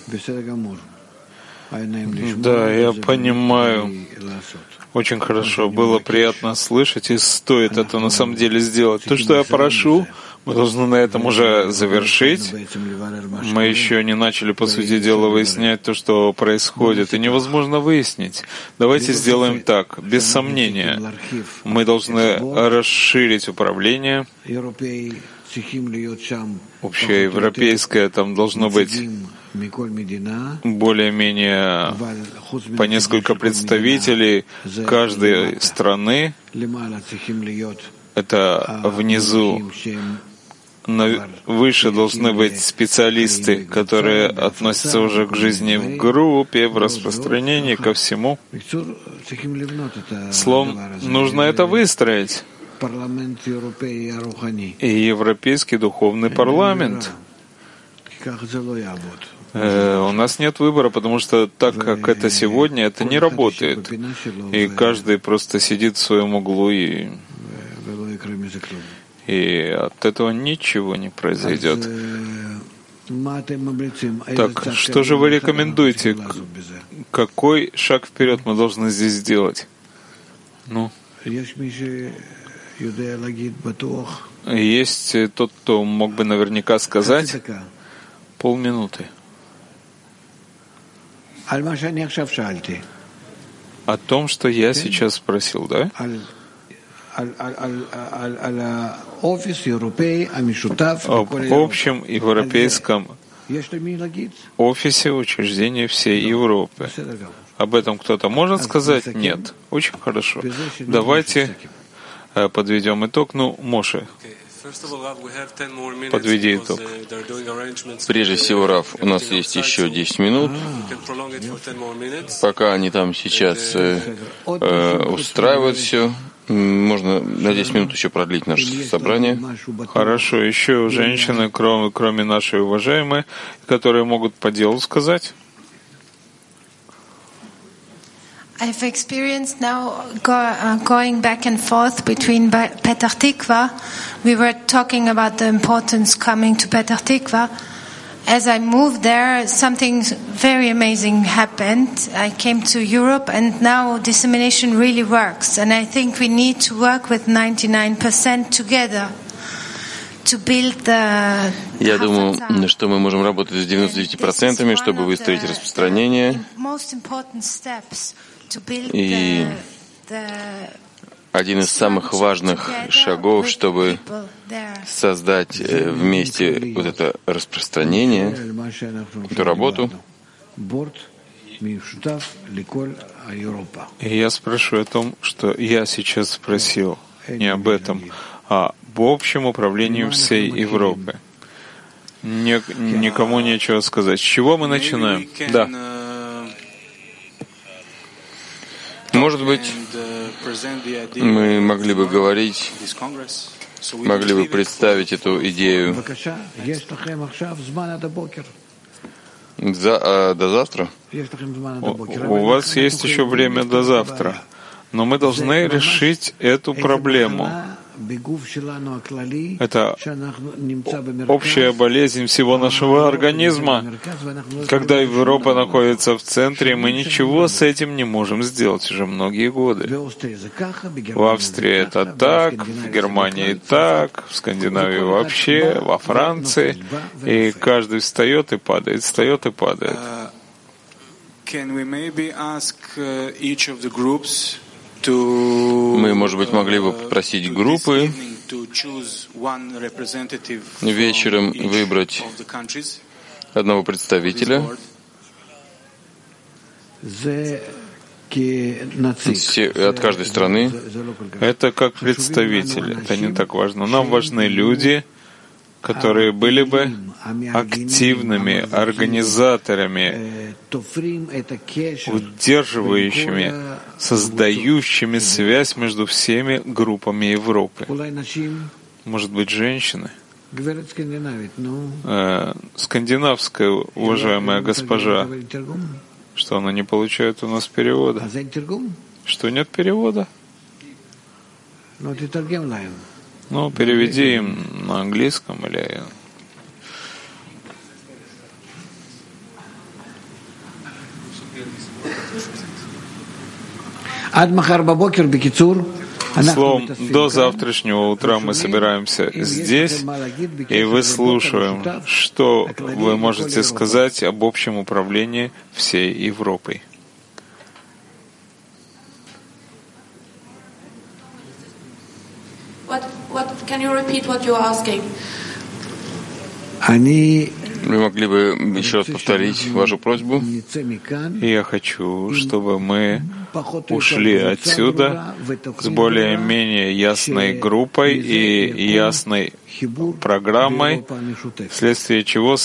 Да, я понимаю. Очень хорошо. Было приятно слышать, и стоит это на самом деле сделать. То, что я прошу, мы должны на этом уже завершить. Мы еще не начали, по сути дела, выяснять то, что происходит, и невозможно выяснить. Давайте сделаем так. Без сомнения, мы должны расширить управление. Общеевропейское, там должно быть более-менее по несколько представителей каждой страны. Это внизу. Выше должны быть специалисты, которые относятся уже к жизни в группе, в распространении, ко всему. Словом, нужно это выстроить. И Европейский духовный парламент. Э, у нас нет выбора, потому что так, как это сегодня, это не работает. И каждый просто сидит в своем углу, и, и от этого ничего не произойдет. Так, что же вы рекомендуете? Какой шаг вперед мы должны здесь сделать? Ну? Есть тот, кто мог бы наверняка сказать полминуты о том, что я сейчас спросил, да? Об общем европейском офисе учреждения всей Европы. Об этом кто-то может сказать? Нет. Очень хорошо. Давайте подведем итог. Ну, Моше, подведи итог. Прежде всего, Рав, у нас есть еще десять минут. Пока они там сейчас э, э, устраивают все, можно на десять минут еще продлить наше собрание. Хорошо. Еще женщины, кроме, кроме нашей уважаемой, которые могут по делу сказать? I've experienced now go, uh, going back and forth between Petah Tikva. We were talking about the importance coming to Petah Tikva. As I moved there, something very amazing happened. I came to Europe, and now dissemination really works. And I think we need to work with ninety-nine percent together to build the. Я думаю, что мы можем работать с девяносто девять процентов, чтобы выстроить распространение. И один из самых важных шагов, чтобы создать вместе вот это распространение, эту работу. И я спрошу о том, что я сейчас спросил, не об этом, а об общем управлении всей Европы. Никому нечего сказать. С чего мы начинаем? Да. Может быть, мы могли бы говорить, могли бы представить эту идею за, а, до завтра. У, у вас есть еще время до завтра, но мы должны решить эту проблему. Это общая болезнь всего нашего организма. Когда Европа находится в центре, мы ничего с этим не можем сделать уже многие годы. В Австрии это так, в Германии так, в Скандинавии вообще, во Франции. И каждый встает и падает, встает и падает. Мы, может быть, могли бы попросить группы вечером выбрать одного представителя от каждой страны. Это как представитель, это не так важно. Нам важны люди, которые были бы активными организаторами, удерживающими, создающими связь между всеми группами Европы. Может быть, женщины? Э, скандинавская, уважаемая госпожа, что она не получает у нас перевода? Что нет перевода? Ну, переведи им на английском или... Словом, до завтрашнего утра мы собираемся здесь и выслушиваем, что вы можете сказать об общем управлении всей Европой. What, what, can you repeat what you're asking? Вы могли бы еще раз повторить вашу просьбу? Я хочу, чтобы мы ушли отсюда с более-менее ясной группой и ясной программой, вследствие чего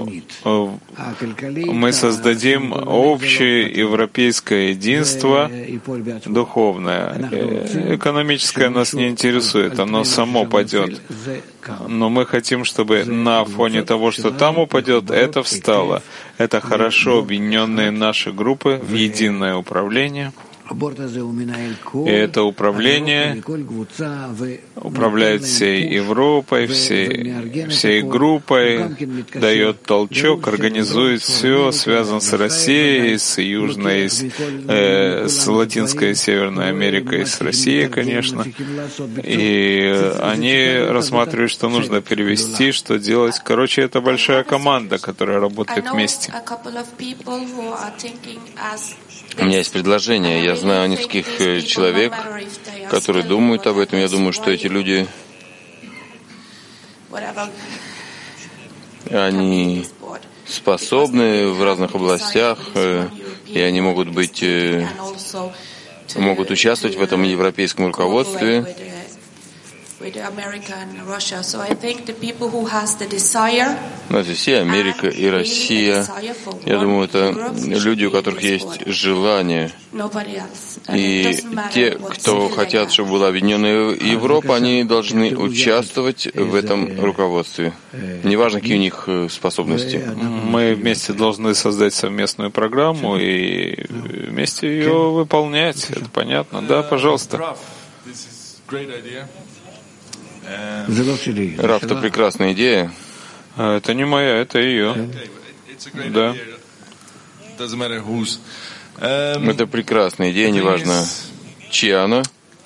мы создадим общее европейское единство духовное. Экономическое нас не интересует, оно само пойдет. Но мы хотим, чтобы на фоне того, что там упадет, это встало. Это хорошо объединенные наши группы в единое управление. И это управление управляет всей Европой, всей, всей группой, дает толчок, организует все, связан с Россией, с Южной, с, э, с Латинской и Северной Америкой, с Россией, конечно. И они рассматривают, что нужно перевести, что делать. Короче, это большая команда, которая работает вместе. У меня есть предложение. Я знаю нескольких человек, которые думают об этом. Я думаю, что эти люди, они способны в разных областях, и они могут быть, могут участвовать в этом европейском руководстве. Но здесь и Америка, и Россия. Я думаю, это люди, у которых есть желание. И те, кто хотят, чтобы была объединенная Европа, они должны участвовать в этом руководстве. Неважно, какие у них способности. Мы вместе должны создать совместную программу и вместе ее выполнять. Это понятно? Да, пожалуйста. Раф, это прекрасная идея. Это не моя, это ее. Да. Это прекрасная идея, неважно, чья она.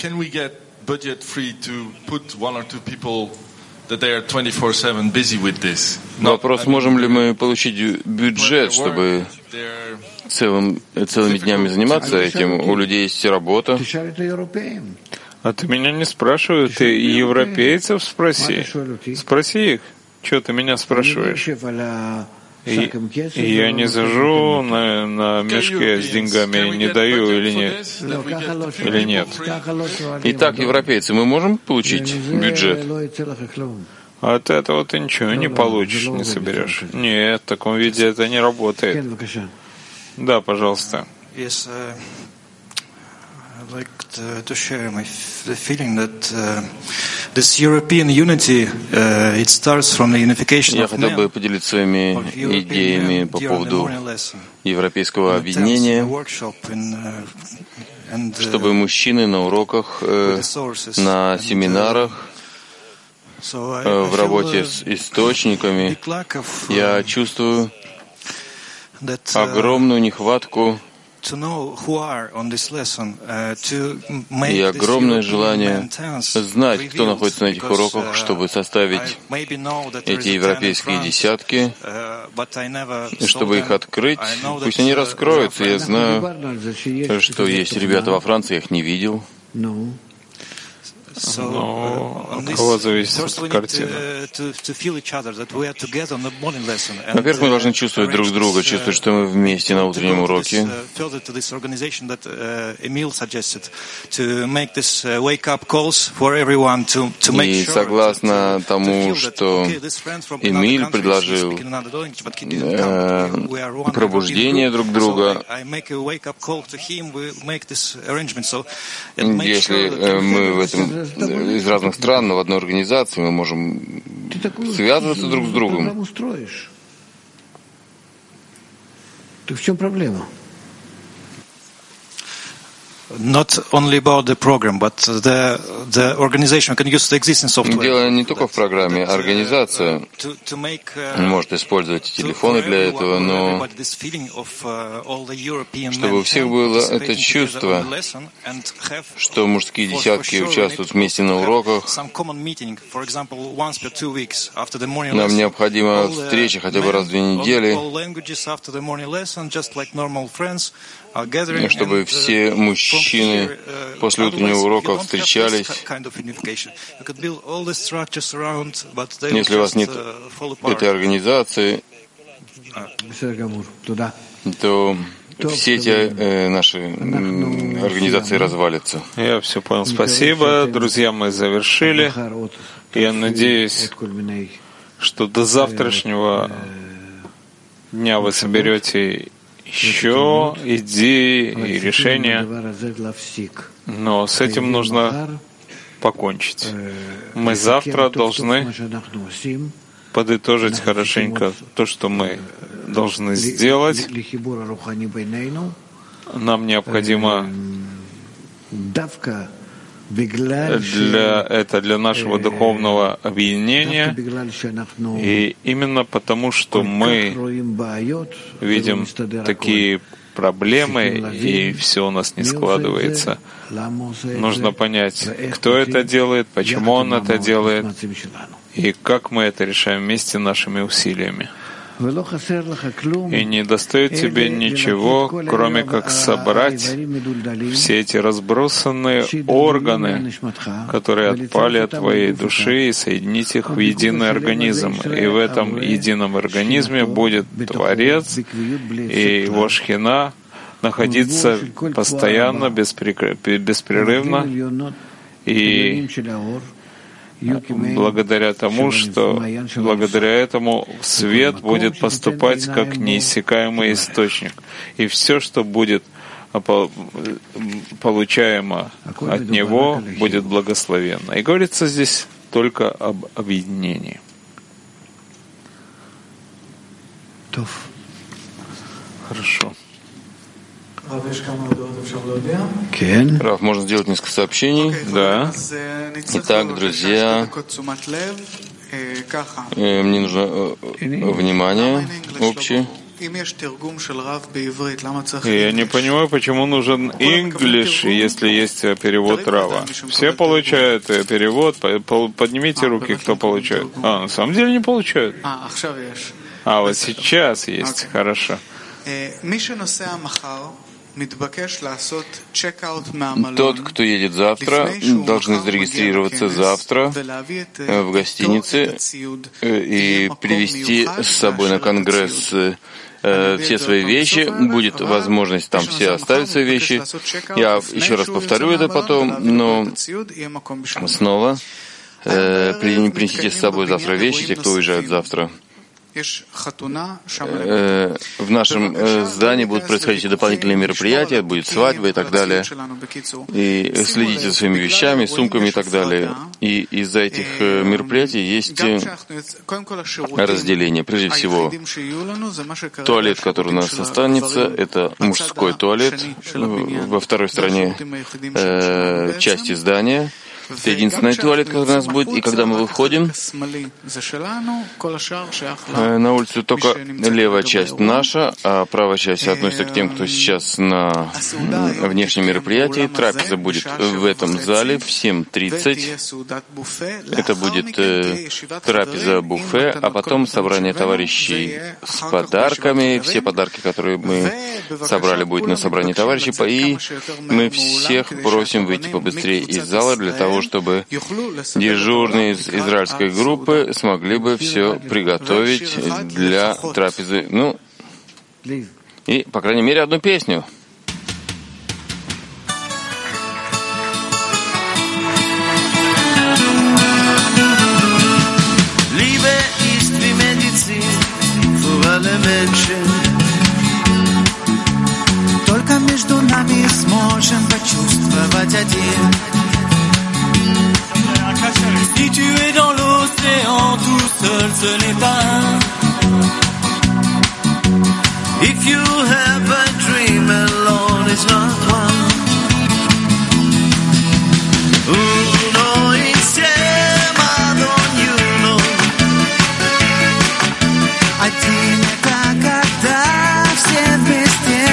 Вопрос, можем ли мы получить бюджет, чтобы целым, целыми днями заниматься этим? У людей есть работа. А ты меня не спрашивай, ты европейцев спроси. Спроси их, что ты меня спрашиваешь. И, и я не сажу на, на мешке с деньгами, не даю или нет. Или нет. Итак, европейцы, мы можем получить бюджет? От этого ты ничего не получишь, не соберешь. Нет, в таком виде это не работает. Да, пожалуйста. I'd like to, to share my the feeling that uh, this European unity uh, it starts from the unification Я of хотел бы поделиться своими идеями по поводу европейского объединения, чтобы мужчины на уроках, э, на семинарах, э, в работе с источниками, я чувствую огромную нехватку и огромное желание знать, кто находится на этих уроках, чтобы составить эти европейские десятки, чтобы их открыть. Пусть они раскроются. Я знаю, что есть ребята во Франции, я их не видел. Но от кого зависит картина? Во-первых, мы должны чувствовать друг друга, чувствовать, что мы вместе на утреннем уроке. И согласно тому, что Эмиль предложил, э, пробуждение друг друга, если мы в этом из разных стран, но в одной организации мы можем связываться друг с другом. Так в чем проблема? not only about the program, but the the organization can use the existing software. Дело не только в программе, организация может использовать телефоны для этого, но чтобы у всех было это чувство, что мужские десятки участвуют вместе на уроках. Нам необходима встреча хотя бы раз в две недели, чтобы все мужчины после утреннего урока встречались. Если у вас нет этой организации, то все эти э, наши э, организации развалятся. Я все понял. Спасибо. Друзья, мы завершили. Я надеюсь, что до завтрашнего дня вы соберете еще идеи и решения, но с этим нужно покончить. Мы завтра должны подытожить хорошенько то, что мы должны сделать. Нам необходимо для, это для нашего духовного объединения, и именно потому, что мы видим такие проблемы, и все у нас не складывается, нужно понять, кто это делает, почему он это делает, и как мы это решаем вместе нашими усилиями. И не достает тебе ничего, кроме как собрать все эти разбросанные органы, которые отпали от твоей души, и соединить их в единый организм. И в этом едином организме будет Творец и его Шхина находиться постоянно, беспрерывно, и благодаря тому, что благодаря этому свет будет поступать как неиссякаемый источник. И все, что будет получаемо от него, будет благословенно. И говорится здесь только об объединении. Хорошо. Раф, можно сделать несколько сообщений? Да. Итак, друзья, мне нужно внимание общее. Я не понимаю, почему нужен English, если есть перевод Рава. Все получают перевод. Поднимите руки, кто получает. А, на самом деле не получают. А, вот сейчас есть. Хорошо. Тот, кто едет завтра, должны зарегистрироваться завтра в гостинице и привезти с собой на конгресс все свои вещи. Будет возможность там все оставить свои вещи. Я еще раз повторю это потом, но снова э, принесите с собой завтра вещи, те, кто уезжает завтра. В нашем здании будут происходить и дополнительные мероприятия, будет свадьба и так далее. И следите за своими вещами, сумками и так далее. И из-за этих мероприятий есть разделение. Прежде всего, туалет, который у нас останется, это мужской туалет во второй стороне э, части здания. Это единственный туалет, который у нас будет. И когда мы выходим на улицу, только левая часть наша, а правая часть относится к тем, кто сейчас на внешнем мероприятии. Трапеза будет в этом зале в семь тридцать. Это будет э, трапеза буфе, а потом собрание товарищей с подарками. Все подарки, которые мы собрали, будут на собрании товарищей. И мы всех просим выйти побыстрее из зала для того, чтобы дежурные из израильской группы смогли бы все приготовить для трапезы. Ну, и, по крайней мере, одну песню. Только между нами сможем почувствовать один. Si tu es dans l'océan, tout seul, ce n'est pas. If you have a dream, alone is not one. Один это когда все вместе.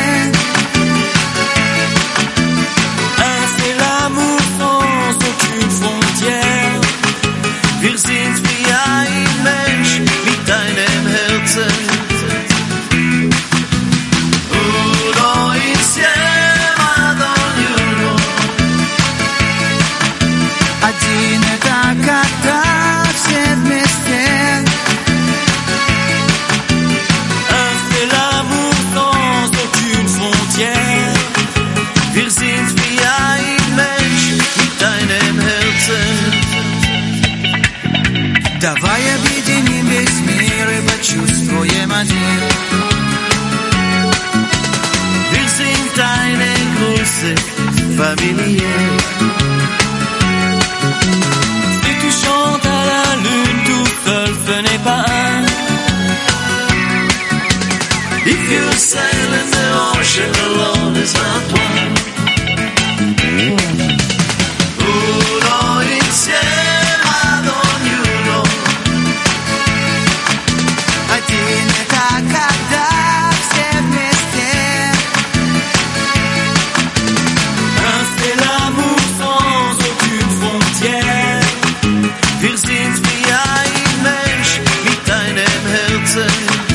Un c'est l'amour sans aucune frontière. Wir sind wie ein Mensch mit deinem Herzen. Uno insieme ad ognuno. Один это когда все вместе. Un c'est l'amour sans aucune frontière. Wir sind wie ein Mensch mit deinem Herzen. Давай объединим весь мир и почувствуем один. Wir sind eine große Familie. Si tu chantes à la lune tout seul, ce n'est pas un. If you sail in the ocean alone, it's not one. Uno insieme ad ognuno. Один это когда все вместе. Un c'est l'amour sans aucune frontière. Wir sind wie ein Mensch mit deinem Herzen.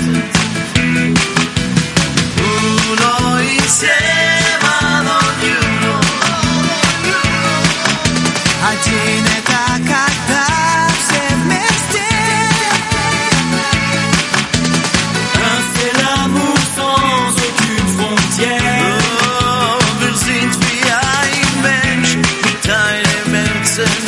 Uno insieme ad ognuno. Один это когда все вместе. Un c'est l'amour sans aucune frontière. Oh, wir sind wie ein Mensch mit deinem Herzen.